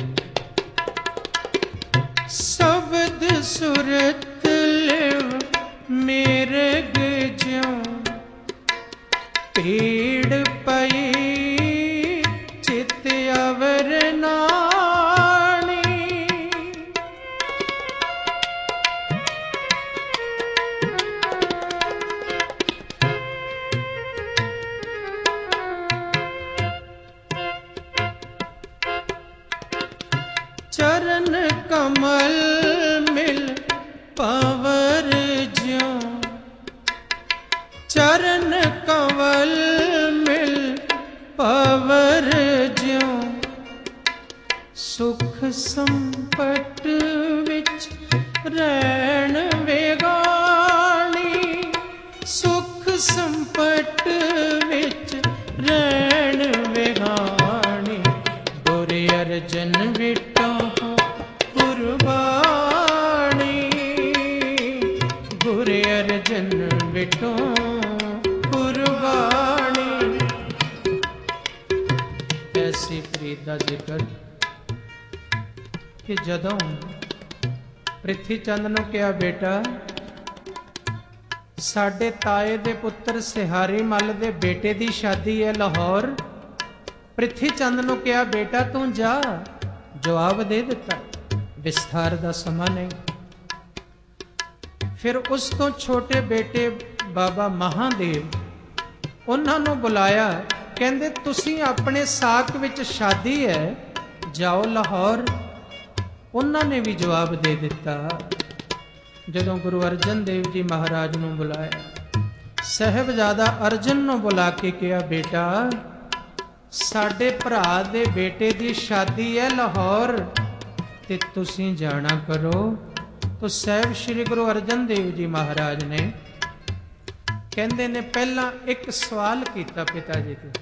शब्द सुरत लिव मिर्ग ज्यों पीड़ पई चित अवर नाणी। चरण कमल मिल पवर ज्यों, चरण कमल मिल पवर ज्यों सुख संपट विच रैण वेगानी। सुख संपट विच रैण वेगानी गुर अर्जन विटो कुर्बानी। गुर अर्जन विटो कुर्बानी। ऐसी प्रीत का जिक्र कि जदों ਪ੍ਰਿਥੀ ਚੰਦ ਨੂੰ ਕਿਹਾ बेटा ਸਾਡੇ ਤਾਏ ਦੇ ਪੁੱਤਰ ਸਿਹਾਰੀ ਮੱਲ ਦੇ ਬੇਟੇ ਦੀ ਸ਼ਾਦੀ ਹੈ ਲਾਹੌਰ। ਪ੍ਰਿਥੀ ਚੰਦ ਨੂੰ ਕਿਹਾ बेटा ਤੂੰ ਜਾ। ਜਵਾਬ ਦੇ ਦਿੱਤਾ, ਵਿਸਥਾਰ ਦਾ ਸਮਾਂ ਨਹੀਂ। ਫਿਰ ਉਸ ਤੋਂ ਛੋਟੇ ਬੇਟੇ ਬਾਬਾ ਮਹਾਦੇਵ, ਉਹਨਾਂ ਨੂੰ ਬੁਲਾਇਆ। ਕਹਿੰਦੇ ਤੁਸੀਂ ਆਪਣੇ ਸਾਕ ਵਿੱਚ ਸ਼ਾਦੀ ਹੈ, ਜਾਓ ਲਾਹੌਰ। ਉਹਨਾਂ ਨੇ ਵੀ ਜਵਾਬ ਦੇ ਦਿੱਤਾ। ਜਦੋਂ ਗੁਰੂ ਅਰਜਨ ਦੇਵ ਜੀ ਮਹਾਰਾਜ ਨੂੰ ਬੁਲਾਇਆ, ਸਾਹਿਬਜ਼ਾਦਾ ਅਰਜਨ ਨੂੰ ਬੁਲਾ ਕੇ ਕਿਹਾ बेटा ਸਾਡੇ ਭਰਾ ਦੇ ਬੇਟੇ ਦੀ ਸ਼ਾਦੀ ਹੈ ਲਾਹੌਰ ਤੇ ਤੁਸੀਂ ਜਾਣਾ ਕਰੋ। तो ਸਾਹਿਬ ਸ੍ਰੀ ਗੁਰੂ ਅਰਜਨ ਦੇਵ ਜੀ ਮਹਾਰਾਜ ਨੇ ਕਹਿੰਦੇ ਨੇ ਪਹਿਲਾਂ ਇੱਕ ਸਵਾਲ ਕੀਤਾ ਪਿਤਾ ਜੀ ਤੋਂ,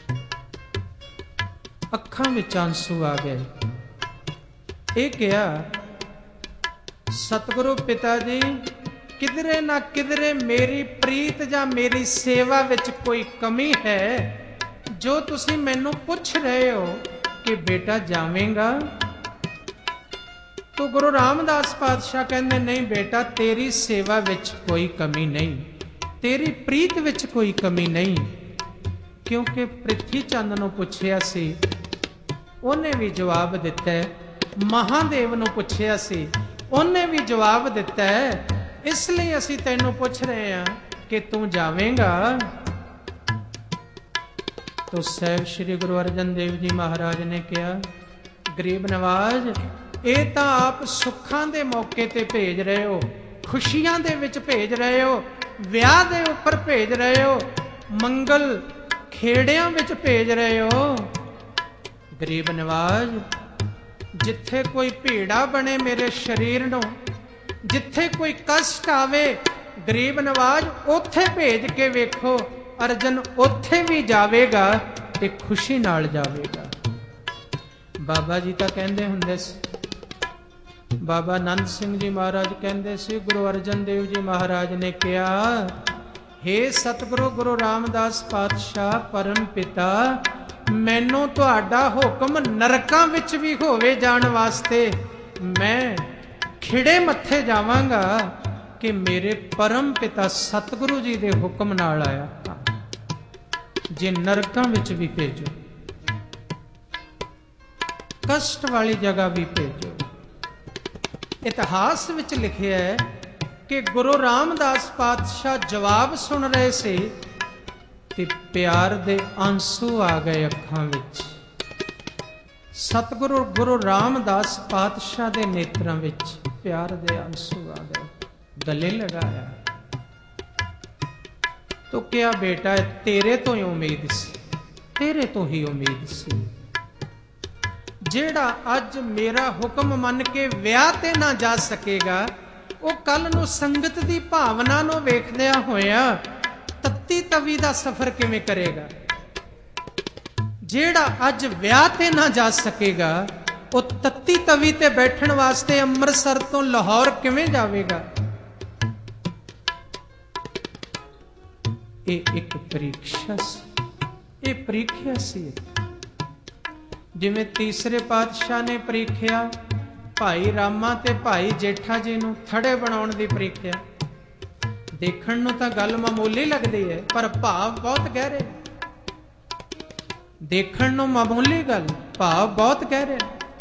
ਅੱਖਾਂ ਵਿੱਚ ਆਂਸੂ ਆ ਗਏ। ਇਹ ਕਿਹਾ ਸਤਿਗੁਰੂ ਪਿਤਾ ਜੀ ਕਿਧਰੇ ਨਾ ਕਿਧਰੇ ਮੇਰੀ ਪ੍ਰੀਤ ਜਾਂ ਮੇਰੀ ਸੇਵਾ ਵਿੱਚ ਕੋਈ ਕਮੀ ਹੈ ਜੋ ਤੁਸੀਂ ਮੈਨੂੰ ਪੁੱਛ ਰਹੇ ਹੋ ਕਿ बेटा ਜਾਵੇਂਗਾ। तो गुरु रामदास पातशाह कहते नहीं बेटा तेरी सेवा विच कोई कमी नहीं, तेरी प्रीत विच कोई कमी नहीं। क्योंकि ਪ੍ਰਿਥੀ ਚੰਦ ਨੂੰ ਪੁੱਛਿਆ ਸੀ, ਉਹਨੇ ਵੀ ਜਵਾਬ ਦਿੱਤਾ ਹੈ। ਮਹਾਦੇਵ ਨੂੰ ਪੁੱਛਿਆ ਸੀ, ਉਹਨੇ ਵੀ ਜਵਾਬ ਦਿੱਤਾ ਹੈ। ਇਸ ਲਈ ਅਸੀਂ ਤੈਨੂੰ ਪੁੱਛ ਰਹੇ ਹਾਂ ਕਿ ਤੂੰ ਜਾਵੇਂਗਾ। तो ਸਾਹਿਬ ਸ੍ਰੀ ਗੁਰੂ ਅਰਜਨ ਦੇਵ ਜੀ ਮਹਾਰਾਜ ਨੇ ਕਿਹਾ ਗਰੀਬ ਨਵਾਜ਼ ਇਹ ਤਾਂ ਆਪ ਸੁੱਖਾਂ ਦੇ ਮੌਕੇ ਤੇ ਭੇਜ ਰਹੇ ਹੋ, ਖੁਸ਼ੀਆਂ ਦੇ ਵਿੱਚ ਭੇਜ ਰਹੇ ਹੋ, ਵਿਆਹ ਦੇ ਉੱਪਰ ਭੇਜ ਰਹੇ ਹੋ, ਮੰਗਲ ਖੇੜਿਆਂ ਵਿੱਚ ਭੇਜ ਰਹੇ ਹੋ। ਗਰੀਬ ਨਵਾਜ਼ ਜਿੱਥੇ ਕੋਈ ਭੀੜਾ ਬਣੇ ਮੇਰੇ ਸਰੀਰ ਨੂੰ, ਜਿੱਥੇ ਕੋਈ ਕਸ਼ਟ ਆਵੇ ਗਰੀਬ ਨਵਾਜ਼ ਉੱਥੇ ਭੇਜ ਕੇ ਵੇਖੋ, ਅਰਜਨ ਉੱਥੇ ਵੀ ਜਾਵੇਗਾ ਤੇ ਖੁਸ਼ੀ ਨਾਲ ਜਾਵੇਗਾ। ਬਾਬਾ ਜੀ ਤਾਂ ਕਹਿੰਦੇ ਹੁੰਦੇ ਸੀ, ਬਾਬਾ ਆਨੰਦ ਸਿੰਘ ਜੀ ਮਹਾਰਾਜ ਕਹਿੰਦੇ ਸੀ ਗੁਰੂ ਅਰਜਨ ਦੇਵ ਜੀ ਮਹਾਰਾਜ ਨੇ ਕਿਹਾ हे ਸਤਿਗੁਰੂ ਗੁਰੂ ਰਾਮਦਾਸ ਪਾਤਸ਼ਾਹ ਪਰਮ ਪਿਤਾ ਮੈਨੂੰ ਤੁਹਾਡਾ ਹੁਕਮ ਨਰਕਾਂ ਵਿੱਚ ਵੀ ਹੋਵੇ ਜਾਣ ਵਾਸਤੇ ਮੈਂ ਖਿੜੇ ਮੱਥੇ ਜਾਵਾਂਗਾ ਕਿ ਮੇਰੇ ਪਰਮ ਪਿਤਾ ਸਤਿਗੁਰੂ ਜੀ ਦੇ ਹੁਕਮ ਨਾਲ ਆਇਆ। ਜੇ ਨਰਕਾਂ ਵਿੱਚ ਵੀ ਭੇਜੋ, ਕਸ਼ਟ ਵਾਲੀ ਜਗ੍ਹਾ ਵੀ ਭੇਜੋ। ਇਤਿਹਾਸ ਵਿੱਚ ਲਿਖਿਆ ਹੈ ਕਿ ਗੁਰੂ ਰਾਮਦਾਸ ਪਾਤਸ਼ਾਹ ਜਵਾਬ ਸੁਣ ਰਹੇ ਸੀ ਤੇ ਪਿਆਰ ਦੇ ਆਂਸੂ ਆ ਗਏ ਅੱਖਾਂ ਵਿੱਚ। सतगुरु गुरु रामदास पातशाह दे नेत्रां विच प्यार दे आंसू आ गए, गले लगाया तो क्या बेटा तेरे तो ही उम्मीद सी, तेरे तो ही उम्मीद सी, जेड़ा अज मेरा हुक्म मन के विआह ते ना जा सकेगा वो कल नूं संगत दी भावना नूं वेखदिया होया तत्ती तवी दा सफर किवें करेगा। जेड़ा अज विआह ते ना जा सकेगा वो तत्ती तवी ते बैठण वास्ते अमृतसर तो लाहौर किवें जावेगा। ये एक परीक्षा सी, ये परीक्षा सी। जिवें तीसरे पातशाह ने परीक्षा भाई रामा ते भाई जेठा जी नूं थड़े बनाउण दी परीक्षा। देखण नूं तां गल मामूली लगदी है पर भाव बहुत गहरे। देखण नूं मामूली गल, भाव बहुत गहरे।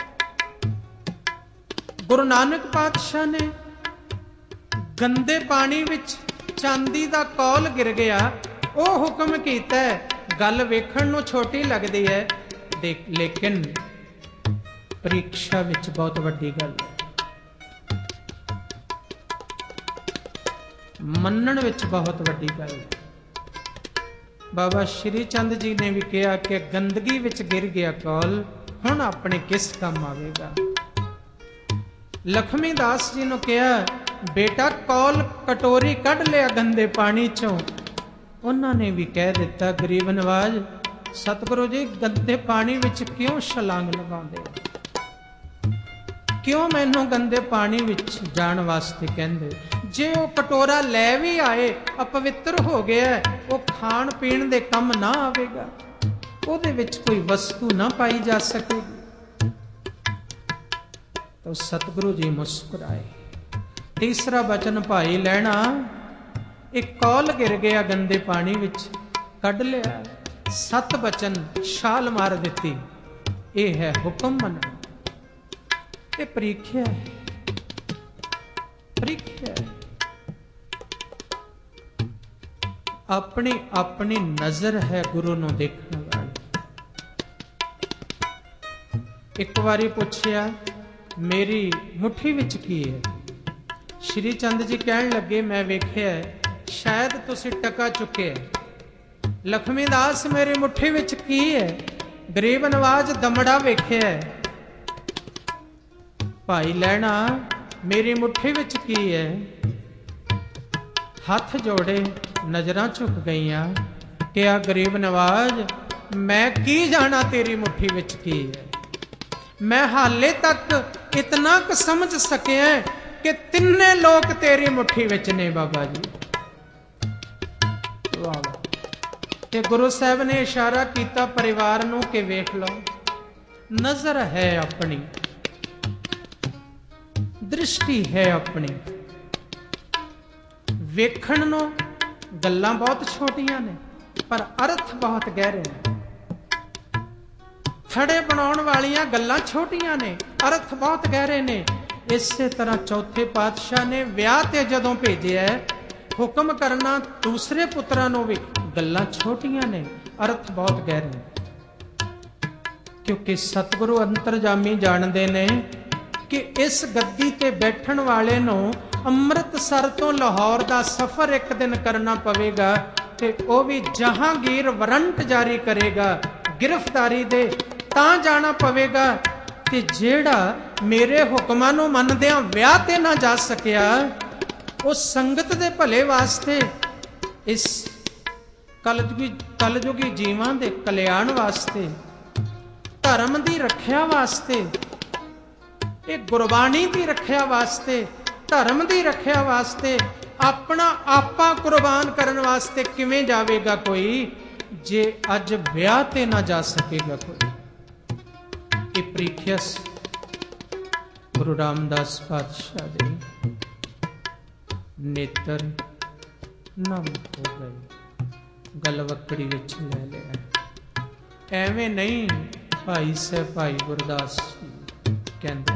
गुरु नानक पातशाह ने गंदे पानी विच चांदी दा कौल गिर गया, वो हुक्म कीता है। गल वेखण नूं छोटी लगदी है देख लेकिन परीक्षा विच बहुत वड्डी गल है, मन्नण विच बहुत वड्डी गल है। बाबा श्री चंद जी ने भी कहा कि गंदगी विच गिर गया कौल, हुण अपने किस काम आवेगा। लक्ष्मी दास जी ने कहा बेटा कौल कटोरी कढ़ लिया गंदे पानी चों। उन्होंने भी कह दिता गरीब नवाज सतगुरु जी गंदे पानी विच क्यों छलांग लगाउंदे, क्यों मैनू गंदे पानी विच जाण वास्ते कहंदे। जे वो कटोरा लै भी आए अपवित्र हो गया, वो खाण पीण दे कम ना आवेगा, उहदे विच कोई वस्तु ना पाई जा सकेगी। तो सतगुरु जी मुस्कुराए। तीसरा बचन भाई लैना, एक कौल गिर गया गंदे पानी विच, कढ़ लिया। सत बचन छाल मार दिती, ये है हुक्म मनना। ये परीक्षा है, परीक्षा है। अपनी अपनी नजर है गुरु नूं देखण वाली। एक बारी पूछया मेरी मुट्ठी विच की है। श्री चंद जी कहण लगे मैं वेख्या शायद तुसीं टका चुके। लक्ष्मी दास मेरी मुट्ठी विच की है। गरीब नवाज दमड़ा वेख्या। भाई लैना मेरी मुट्ठी विच की है। हथ जोड़े नजरां झुक गईयां। क्या गरीब नवाज मैं की जाना तेरी मुट्ठी विच की है। मैं हाले तक इतना क समझ सकिया कि तिन्ने लोग तेरी मुट्ठी विच ने बाबा जी। वाह। ते गुरु साहब ने इशारा किया परिवार नूं कि वेख लो, नजर है अपनी, दृष्टि है अपनी। वेखण नूं गल्लां बहुत छोटियां ने पर अर्थ बहुत गहरे ने। थड़े बनाउण वालियां गल्लां छोटियां ने, अर्थ बहुत गहरे ने। इसे तरह चौथे पातशाह ने विआह ते जदों भेजिया हुक्म करना दूसरे पुत्रां नूं भी गल्लां छोटियां ने, अर्थ बहुत गहरे ने। क्योंकि सतगुरु अंतरजामी जानते ने कि इस गद्दी ते बैठण वाले नूं अमृतसर तो लाहौर दा सफर एक दिन करना पवेगा ते वो भी जहांगीर वारंट जारी करेगा गिरफ्तारी दे, तां जाना पवेगा। ते जेड़ा मेरे हुक्मां नूं मनदियां विआह ते ना जा सकिया, उस संगत दे भले वास्ते, इस कलयुगी कलयुगी जीवां दे कल्याण वास्ते, धर्म दी रखिया वास्ते, एक गुरबाणी दी रखिया वास्ते, धर्म दी रखिया वास्ते अपना आपा कुर्बान करन वास्ते किवें जावेगा कोई, जे अज विआह ते ना जा सकेगा कोई। ये परीक्षा गुरु रामदास पातशाह दे नेत्र नम हो गए, गलवकड़ी विच ले लिया। एवें नहीं भाई से भाई गुरदास कहते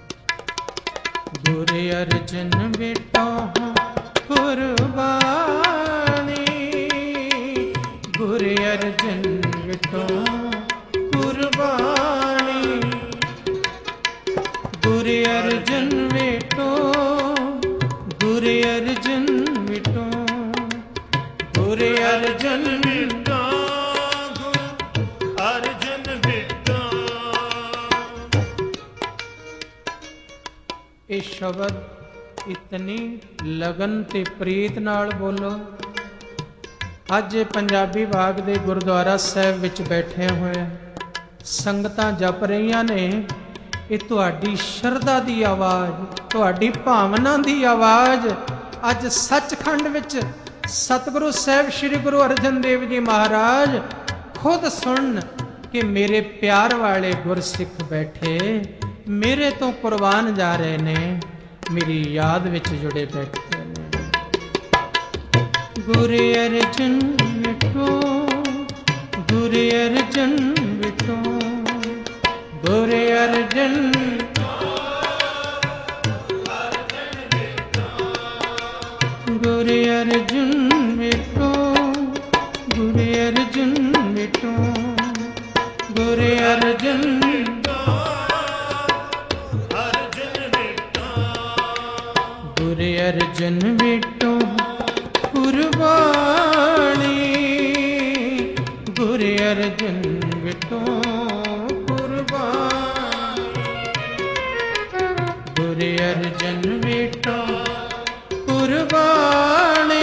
गुर अर्जन बेटा कुर्बानी, गुर अर्जन बेटा कुर्बानी। ਇਹ ਸ਼ਬਦ ਇਤਨੀ ਲਗਨ ਤੇ ਪ੍ਰੀਤ ਨਾਲ ਬੋਲੋ। ਅੱਜ ਪੰਜਾਬੀ ਬਾਗ ਦੇ ਗੁਰਦੁਆਰਾ ਸਾਹਿਬ ਵਿੱਚ ਬੈਠੇ ਹੋਏ ਸੰਗਤਾਂ ਜਪ ਰਹੀਆਂ ਨੇ। ਇਹ ਤੁਹਾਡੀ ਸ਼ਰਧਾ ਦੀ ਆਵਾਜ਼, ਤੁਹਾਡੀ ਭਾਵਨਾ ਦੀ ਆਵਾਜ਼ ਅੱਜ ਸੱਚਖੰਡ ਵਿੱਚ ਸਤਿਗੁਰੂ ਸਾਹਿਬ ਸ੍ਰੀ ਗੁਰੂ ਅਰਜਨ ਦੇਵ ਜੀ ਮਹਾਰਾਜ ਖੁਦ ਸੁਣਨ ਕਿ ਮੇਰੇ ਪਿਆਰ ਵਾਲੇ ਗੁਰਸਿੱਖ ਬੈਠੇ ਮੇਰੇ ਤੋਂ ਕੁਰਬਾਨ ਜਾ ਰਹੇ ਨੇ, ਮੇਰੀ ਯਾਦ ਵਿੱਚ ਜੁੜੇ ਬੈਠੇ ਨੇ। ਗੁਰ ਅਰਜਨ ਵਿਟੋ, ਗੁਰ ਅਰਜਨ ਵਿਟੋ, ਗੁਰ ਅਰਜਨ, ਗੁਰ ਅਰਜਨ ਵਿਟੋ, ਗੁਰ ਅਰਜਨ ਵਿਟੋ, ਗੁਰ ਅਰਜਨ, ਗੁਰ ਅਰਜਨ ਵਿਟੋ ਕੁਰਬਾਨੀ, ਗੁਰ ਅਰਜਨ ਵਿਟੋ ਕੁਰਬਾਨੀ, ਗੁਰ ਅਰਜਨ ਵਿਟੋ ਕੁਰਬਾਨੀ,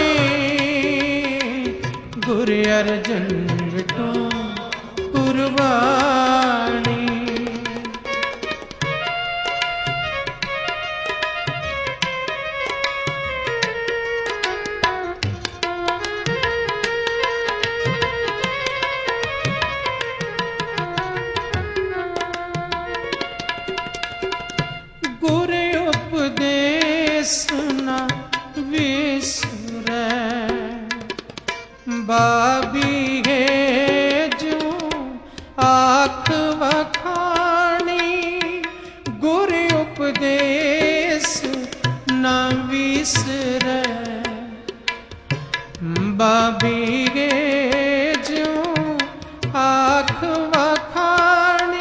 ਗੁਰ ਅਰਜਨ ਵਿਟੋ ਕੁਰਬਾਨੀ। ਗੁਰ ਉਪਦੇਸ ਨ ਵਿਸਰੈ, ਬਾਬੀ ਹੈ ਜੋ ਆਖ ਵਖਾਣੀ, ਗੁਰ ਉਪਦੇਸ ਨ ਵਿਸਰੈ, ਬਾਬੀ ਹੈ ਜੋ ਆਖ ਵਖਾਣੀ।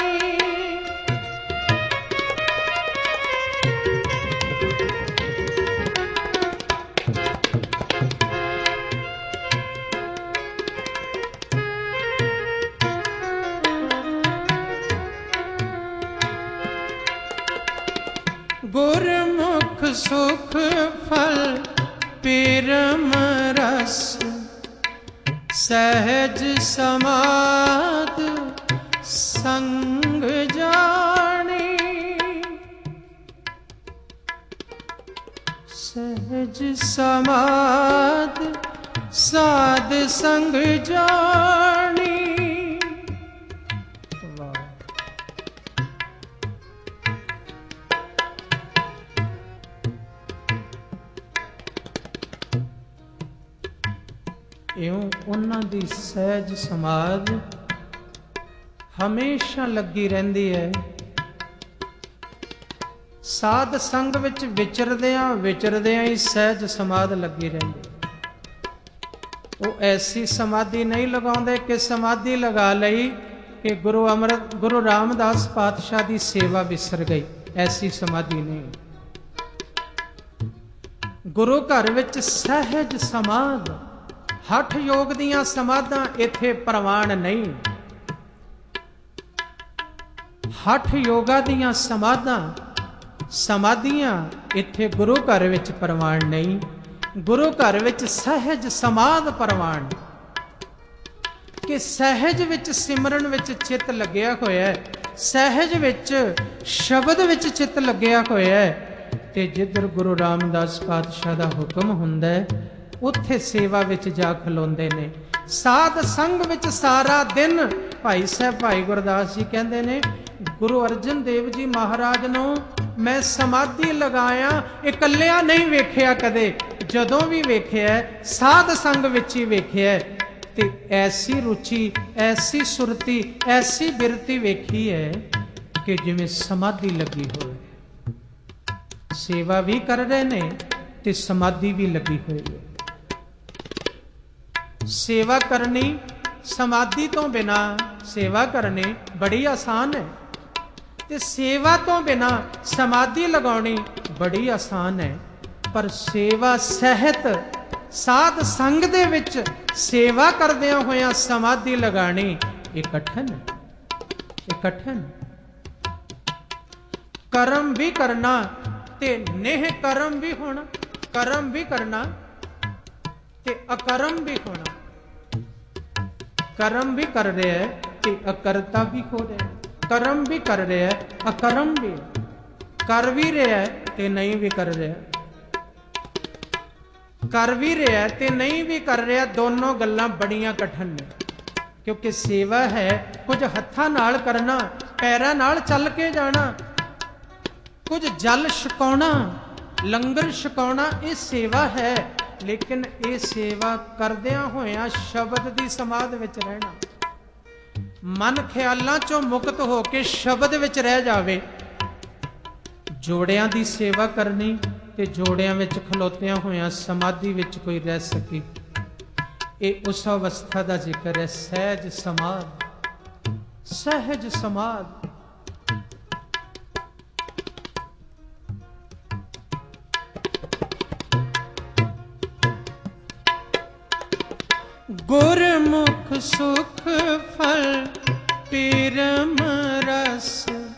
ਗੁਰਮੁਖ ਸੁਖ ਫਲ ਪਰਮ ਰਸ, ਸਹਿਜ ਸਮਾਧ ਸੰਗ ਜਾਣੀ, ਸਹਿਜ ਸਮਾਧ ਸਾਧ ਸੰਗ ਜਾਣੀ। ਇਉਂ ਉਹਨਾਂ ਦੀ ਸਹਿਜ ਸਮਾਧ ਹਮੇਸ਼ਾ ਲੱਗੀ ਰਹਿੰਦੀ ਹੈ। ਸਾਧ ਸੰਗ ਵਿੱਚ ਵਿਚਰਦਿਆਂ ਵਿਚਰਦਿਆਂ ਹੀ ਸਹਿਜ ਸਮਾਧ ਲੱਗੀ ਰਹਿੰਦੀ। ਉਹ ਐਸੀ ਸਮਾਧੀ ਨਹੀਂ ਲਗਾਉਂਦੇ ਕਿ ਸਮਾਧੀ ਲਗਾ ਲਈ ਕਿ ਗੁਰੂ ਅਮਰਤ ਗੁਰੂ ਰਾਮਦਾਸ ਪਾਤਸ਼ਾਹ ਦੀ ਸੇਵਾ ਵਿਸਰ ਗਈ, ਐਸੀ ਸਮਾਧੀ ਨਹੀਂ। ਗੁਰੂ ਘਰ ਵਿੱਚ ਸਹਿਜ ਸਮਾਧ, ਹਠ ਯੋਗ ਦੀਆਂ ਸਮਾਧਾਂ ਇੱਥੇ ਪ੍ਰਵਾਨ ਨਹੀਂ। ਹਠ ਯੋਗਾ ਦੀਆਂ ਸਮਾਧਾਂ ਸਮਾਧੀਆਂ ਇੱਥੇ ਗੁਰੂ ਘਰ ਵਿੱਚ ਪ੍ਰਵਾਨ ਨਹੀਂ। ਗੁਰੂ ਘਰ ਵਿੱਚ ਸਹਿਜ ਸਮਾਧ ਪ੍ਰਵਾਨ, ਕਿ ਸਹਿਜ ਵਿੱਚ ਸਿਮਰਨ ਵਿੱਚ ਚਿੱਤ ਲੱਗਿਆ ਹੋਇਆ, ਸਹਿਜ ਵਿੱਚ ਸ਼ਬਦ ਵਿੱਚ ਚਿੱਤ ਲੱਗਿਆ ਹੋਇਆ, ਤੇ ਜਿੱਧਰ ਗੁਰੂ ਰਾਮਦਾਸ ਪਾਤਸ਼ਾਹ ਦਾ ਹੁਕਮ ਹੁੰਦਾ ਹੈ ਉੱਥੇ ਸੇਵਾ ਵਿੱਚ ਜਾ ਖਲੋਂਦੇ ਨੇ। ਸਾਧ ਸੰਗ ਵਿੱਚ ਸਾਰਾ ਦਿਨ। ਭਾਈ ਸਾਹਿਬ ਭਾਈ ਗੁਰਦਾਸ ਜੀ ਕਹਿੰਦੇ ਨੇ, ਗੁਰੂ ਅਰਜਨ ਦੇਵ ਜੀ ਮਹਾਰਾਜ ਨੂੰ ਮੈਂ ਸਮਾਧੀ ਲਗਾਇਆ ਇਕੱਲਿਆਂ ਨਹੀਂ ਵੇਖਿਆ ਕਦੇ, ਜਦੋਂ ਵੀ ਵੇਖਿਆ ਸਾਧ ਸੰਗ ਵਿੱਚ ਹੀ ਵੇਖਿਆ, ਤੇ ਐਸੀ ਰੁਚੀ, ਐਸੀ ਸੁਰਤੀ, ਐਸੀ ਬਿਰਤੀ ਵੇਖੀ ਹੈ ਕਿ ਜਿਵੇਂ ਸਮਾਧੀ ਲੱਗੀ ਹੋਵੇ। ਸੇਵਾ ਵੀ ਕਰ ਰਹੇ ਨੇ ਤੇ ਸਮਾਧੀ ਵੀ ਲੱਗੀ ਹੋਈ ਹੈ। ਸੇਵਾ ਕਰਨੀ ਸਮਾਧੀ ਤੋਂ ਬਿਨਾ ਸੇਵਾ ਕਰਨੀ ਬੜੀ ਆਸਾਨ ਹੈ, ਤੇ ਸੇਵਾ ਤੋਂ ਬਿਨਾ ਸਮਾਧੀ ਲਗਾਉਣੀ ਬੜੀ ਆਸਾਨ ਹੈ। ਪਰ ਸੇਵਾ ਸਹਿਤ ਸਾਧ ਸੰਗ ਦੇ ਵਿੱਚ ਸੇਵਾ ਕਰਦਿਆਂ ਹੋਇਆਂ ਸਮਾਧੀ ਲਗਾਣੀ ਇਹ ਕਠਿਨ ਹੈ, ਇਹ ਕਠਿਨ। ਕਰਮ ਵੀ ਕਰਨਾ ते नेह कर्म भी होना, कर्म भी करना ते अकर्म भी होना। कर्म भी कर रहा है ते अकर्ता भी हो रहा है, कर्म भी कर रहा है अकर्म भी, कर भी रहा है ते नहीं भी कर रहा, कर भी रहा है ते नहीं भी कर रहा। दोनों गल्लां बड़ियां कठिन ने, क्योंकि सेवा है कुछ हत्थां नाल करना, पैरां नाल चल के जाना, कुछ जल छकाउणा, लंगर छकाउणा, ये सेवा है। लेकिन ये सेवा करदियां होइयां शब्द दी समाध विच रहना, मन ख्यालां चों मुक्त हो के शब्द विच रह जावे। जोड़ियां दी सेवा करनी ते जोड़ियां विच खलोतियां होइयां समाधि विच कोई रह सके, ये उस अवस्था का जिक्र है, सहज समाध, सहज समाध। गुरमुख सुख फल पीरम रस,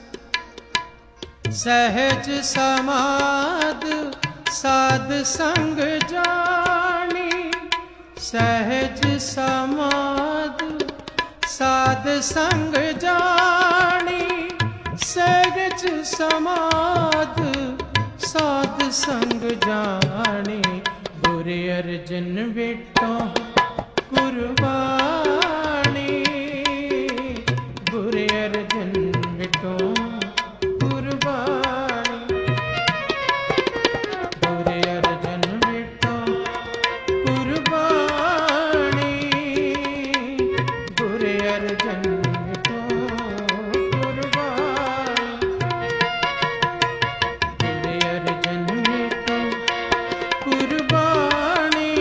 सहज समाध साध संग जानी, सहज समाध साध संग जानी, सहज समाध साध संग जानी। गुर अर्जन बेटो कुर्बानी, गुर अर्जन बेटो कुर्बानी, गुर अर्जन बेटो कुर्बानी, गुर अर्जन बेटो कुर्बानी, गुर अर्जन बेटो कुर्बानी,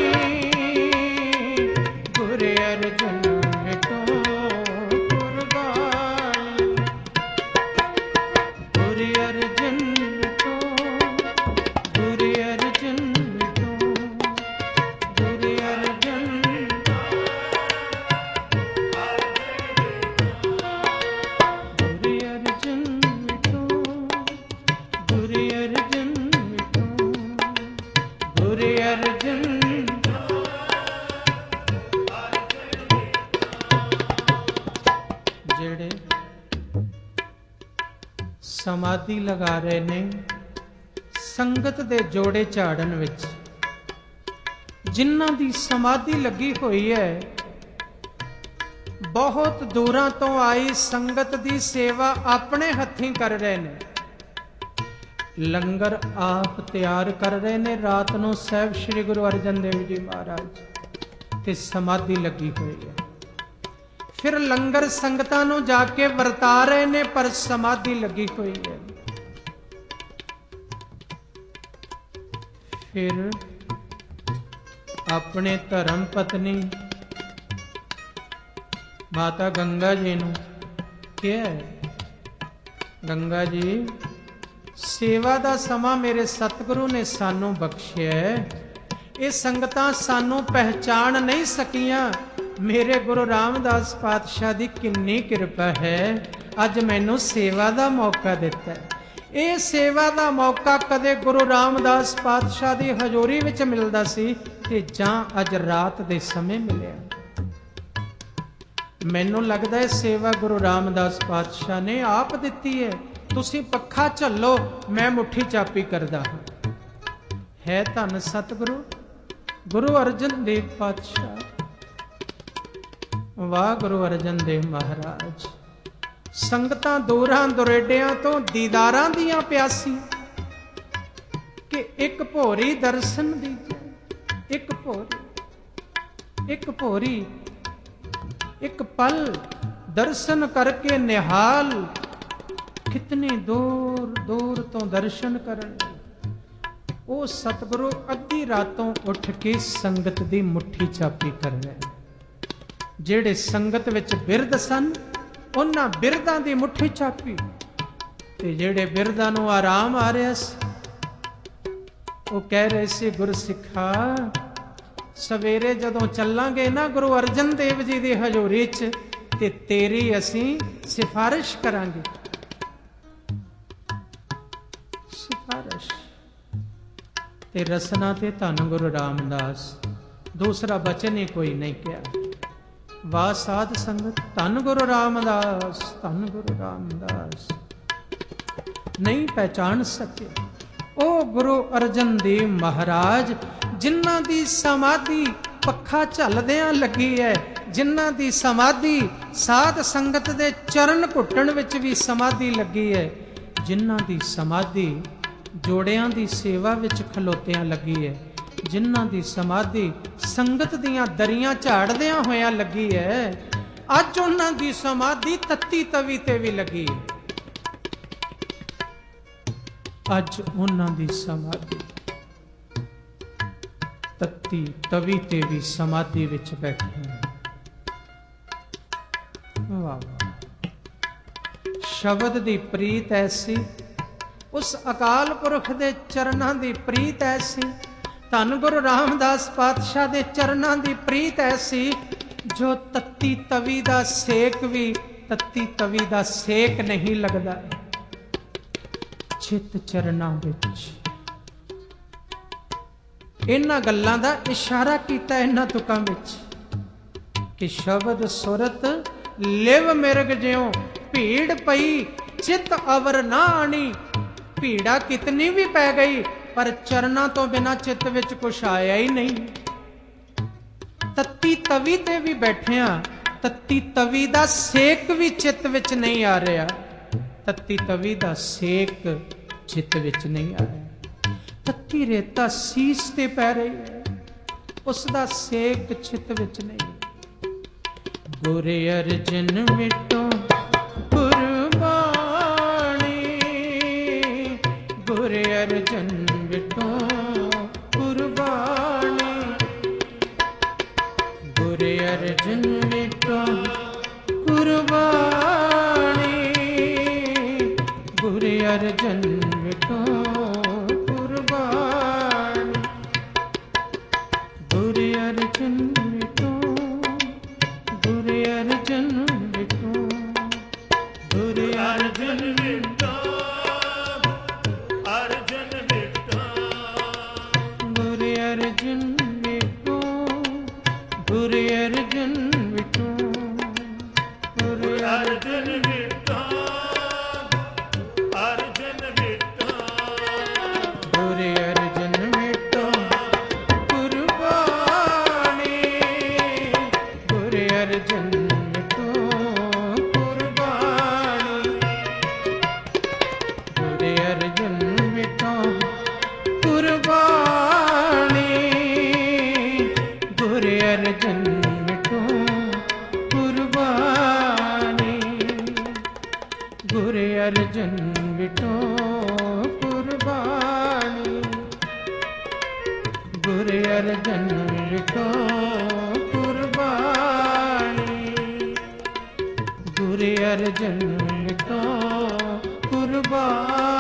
गुर अर्जन बेटो कुर्बानी, गुर अर्जन बेटो, गुर अर्जन बेटो, गुर अर्जन, गुर अर्जन बेटो, गुर अर्जन बेटो, गुर अर्जन। ਜਿਹੜੇ समाधि लगा रहे ने संगत दे जोड़े झाड़न विच, जिन्हां दी समाधि लगी हुई है, बहुत दूरां तो आई संगत दी सेवा अपने हत्थीं कर रहे ने, लंगर आप तैयार कर रहे ने। रात नूं साहिब श्री गुरु अर्जन देव जी महाराज ते समाधि लगी हुई है, फिर लंगर संगतां नूं जाके वरता रहे ने, पर समाधि लगी हुई है। फिर अपने धर्म पत्नी माता गंगा जी नूं कहा, गंगा जी सेवा दा समा मेरे सतगुरु ने सानू बख्शिया है, ये संगतां सानू पहचान नहीं सकियां। मेरे गुरु रामदास पातशाह दी किन्नी किरपा है, अज मैनू सेवा दा मौका दिता है। ये सेवा दा मौका कदे गुरु रामदास पातशाह दी हजूरी विच मिलदा सी ते जां अज रात दे समय मिलिया। मैनू लगदा है सेवा गुरु रामदास पातशाह ने आप दिती है। तुसी पक्खा झल्लो, मैं मुट्ठी चापी करदा हां। है धन सतगुरु गुरु अर्जन देव पातशाह, वाह गुरु अर्जन देव महाराज। संगतां दूरां दुरेडियां तो दीदारां दियां प्यासी, कि एक भोरी दर्शन दीजे, एक भोरी, एक भोरी, एक पल दर्शन करके निहाल। कितने दूर दूर तो दर्शन करन, वो सतगुरु अद्धी रातों उठ के संगत दी मुट्ठी चापी कर रहे। ਜਿਹੜੇ ਸੰਗਤ ਵਿੱਚ ਬਿਰਧ ਸਨ, ਉਹਨਾਂ ਬਿਰਧਾਂ ਦੀ ਮੁੱਠੀ ਚਾਪੀ, ਤੇ ਜਿਹੜੇ ਬਿਰਧਾਂ ਨੂੰ ਆਰਾਮ ਆ ਰਿਹਾ ਸੀ, ਉਹ ਕਹਿ ਰਹੇ ਸੀ ਗੁਰਸਿੱਖਾ, ਸਵੇਰੇ ਜਦੋਂ ਚੱਲਾਂਗੇ ਨਾ ਗੁਰੂ ਅਰਜਨ ਦੇਵ ਜੀ ਦੀ ਹਜ਼ੂਰੀ 'ਚ, ਤੇ ਤੇਰੀ ਅਸੀਂ ਸਿਫਾਰਿਸ਼ ਕਰਾਂਗੇ। ਸਿਫਾਰਿਸ਼ ਪਾਤਸ਼ਾਹੀ ਤੇ ਰਸਨਾ ਤੇ ਧੰਨ ਗੁਰੂ ਰਾਮਦਾਸ, ਦੂਸਰਾ ਬਚਨ ਹੀ ਕੋਈ ਨਹੀਂ ਕਿਹਾ। ਵਾਹ ਸਾਧ ਸੰਗਤ, ਧੰਨ ਗੁਰੂ ਰਾਮਦਾਸ, ਧੰਨ ਗੁਰੂ ਰਾਮਦਾਸ। ਨਹੀਂ ਪਹਿਚਾਨ ਸਕੇ ਉਹ ਗੁਰੂ ਅਰਜਨ ਦੇਵ ਮਹਾਰਾਜ, ਜਿਨ੍ਹਾਂ ਦੀ ਸਮਾਧੀ ਪੱਖਾ ਝੱਲਦਿਆਂ ਲੱਗੀ ਹੈ, ਜਿਨ੍ਹਾਂ ਦੀ ਸਮਾਧੀ ਸਾਧ ਸੰਗਤ ਦੇ ਚਰਨ ਘੁੱਟਣ ਵਿੱਚ ਵੀ ਸਮਾਧੀ ਲੱਗੀ ਹੈ, ਜਿਨ੍ਹਾਂ ਦੀ ਸਮਾਧੀ ਜੋੜਿਆਂ ਦੀ ਸੇਵਾ ਵਿੱਚ ਖਲੋਤਿਆਂ ਲੱਗੀ ਹੈ, ਜਿਨ੍ਹਾਂ ਦੀ ਸਮਾਧੀ ਸੰਗਤ ਦੀਆਂ ਦਰੀਆਂ ਝਾੜਦਿਆਂ ਹੋਇਆਂ ਲੱਗੀ ਹੈ, ਅੱਜ ਉਹਨਾਂ ਦੀ ਸਮਾਧੀ ਤੱਤੀ ਤਵੀ ਤੇ ਵੀ ਲੱਗੀ ਹੈ। ਅੱਜ ਉਹਨਾਂ ਦੀ ਸਮਾਧੀ ਤੱਤੀ ਤਵੀ ਤੇ ਵੀ ਸਮਾਧੀ ਵਿੱਚ ਬੈਠੇ ਨੇ। ਵਾਹ ਵਾਹ, ਸ਼ਬਦ ਦੀ ਪ੍ਰੀਤ ਐਸੀ, ਉਸ ਅਕਾਲ ਪੁਰਖ ਦੇ ਚਰਨਾਂ ਦੀ ਪ੍ਰੀਤ ਐਸੀ, ਧੰਨ ਗੁਰੂ ਰਾਮਦਾਸ ਪਾਤਸ਼ਾਹ ਦੇ ਚਰਨਾਂ ਦੀ ਪ੍ਰੀਤ ਐਸੀ, ਜੋ ਤੱਤੀ ਤਵੀ ਦਾ ਸੇਕ ਵੀ ਤੱਤੀ ਤਵੀ ਦਾ ਸੇਕ ਨਹੀਂ ਲੱਗਦਾ। ਚਿੱਤ ਚਰਨਾਂ ਵਿੱਚ ਇਹਨਾਂ ਗੱਲਾਂ ਦਾ ਇਸ਼ਾਰਾ ਕੀਤਾ ਇਹਨਾਂ ਤੁਕਾਂ ਵਿੱਚ ਕਿ ਸ਼ਬਦ ਸੁਰਤ ਲਿਵ ਮਿਰਗ ਜਿਉ, ਭੀੜ ਪਈ ਚਿੱਤ ਅਵਰ ਨਾ ਆਣੀ। ਭੀੜਾ ਕਿਤਨੀ ਵੀ ਪੈ ਗਈ ਪਰ ਚਰਨਾਂ ਤੋਂ ਬਿਨਾਂ ਚਿੱਤ ਵਿੱਚ ਕੁਛ ਆਇਆ ਹੀ ਨਹੀਂ। ਤੱਤੀ ਤਵੀ ਤੇ ਵੀ ਬੈਠਿਆਂ, ਤੱਤੀ ਤਵੀ ਦਾ ਸੇਕ ਵੀ ਚਿੱਤ ਵਿੱਚ ਨਹੀਂ ਆ ਰਿਹਾ। ਤੱਤੀ ਤਵੀ ਦਾ ਸੇਕ ਚਿੱਤ ਵਿੱਚ ਨਹੀਂ ਆ ਰਿਹਾ। ਤੱਤੀ ਰੇਤਾ ਸੀਸ ਤੇ ਪੈ ਰਹੀ ਹੈ, ਉਸ ਦਾ ਸੇਕ ਚਿੱਤ ਵਿੱਚ ਨਹੀਂ। ਗੁਰ ਅਰਜਨ ਮਿਟੋ ਕੁਰਬਾਨੀ, ਗੁਰ ਅਰਜਨ ਮਿਟੋ ਕੁਰਬਾਨੀ, ਗੁਰ ਅਰਜਨ ਮਿਟੋ ਕੁਰਬਾਨੀ, ਗੁਰ ਅਰਜਨ ਮਿਟੋ ਕੁਰਬਾਨੀ, ਗੁਰ ਅਰਜਨ ਮਿਟੋ, ਗੁਰ ਅਰਜਨ ਮਿਟੋ, ਗੁਰ ਅਰਜਨ ਮਿਟੋ, ਅਰਜਨ ਮਿਟੋ, ਗੁਰ ਅਰਜਨ ਮਿਟੋ, ਗੁਰ ਅਰਜਨ ਮਿਟੋ, ਗੁਰ ਅਰਜਨ ਮਿਟੋ, ਅਰਜਨ ਮਿਟੋ, ਗੁਰ ਅਰਜਨ ਮਿਟੋ ਕੁਰਬਾਨੀ, ਗੁਰ ਅਰਜਨ ਮਿਟੋ ਕੁਰਬਾਨੀ, ਗੁਰ ਅਰਜਨ ਮਿਟੋ ਕੁਰਬਾਨੀ, ਗੁਰ ਅਰਜਨ ਮਿਟੋ ਕੁਰਬਾਨੀ, ਗੁਰ ਅਰਜਨ ਮਿਟੋ ਕੁਰਬਾਨੀ, ਗੁਰ ਅਰਜਨ ਮਿਟੋ ਕੁਰਬਾਨੀ, ਗੁਰ ਅਰਜਨ ਮਿਟੋ ਕੁਰਬਾਨੀ।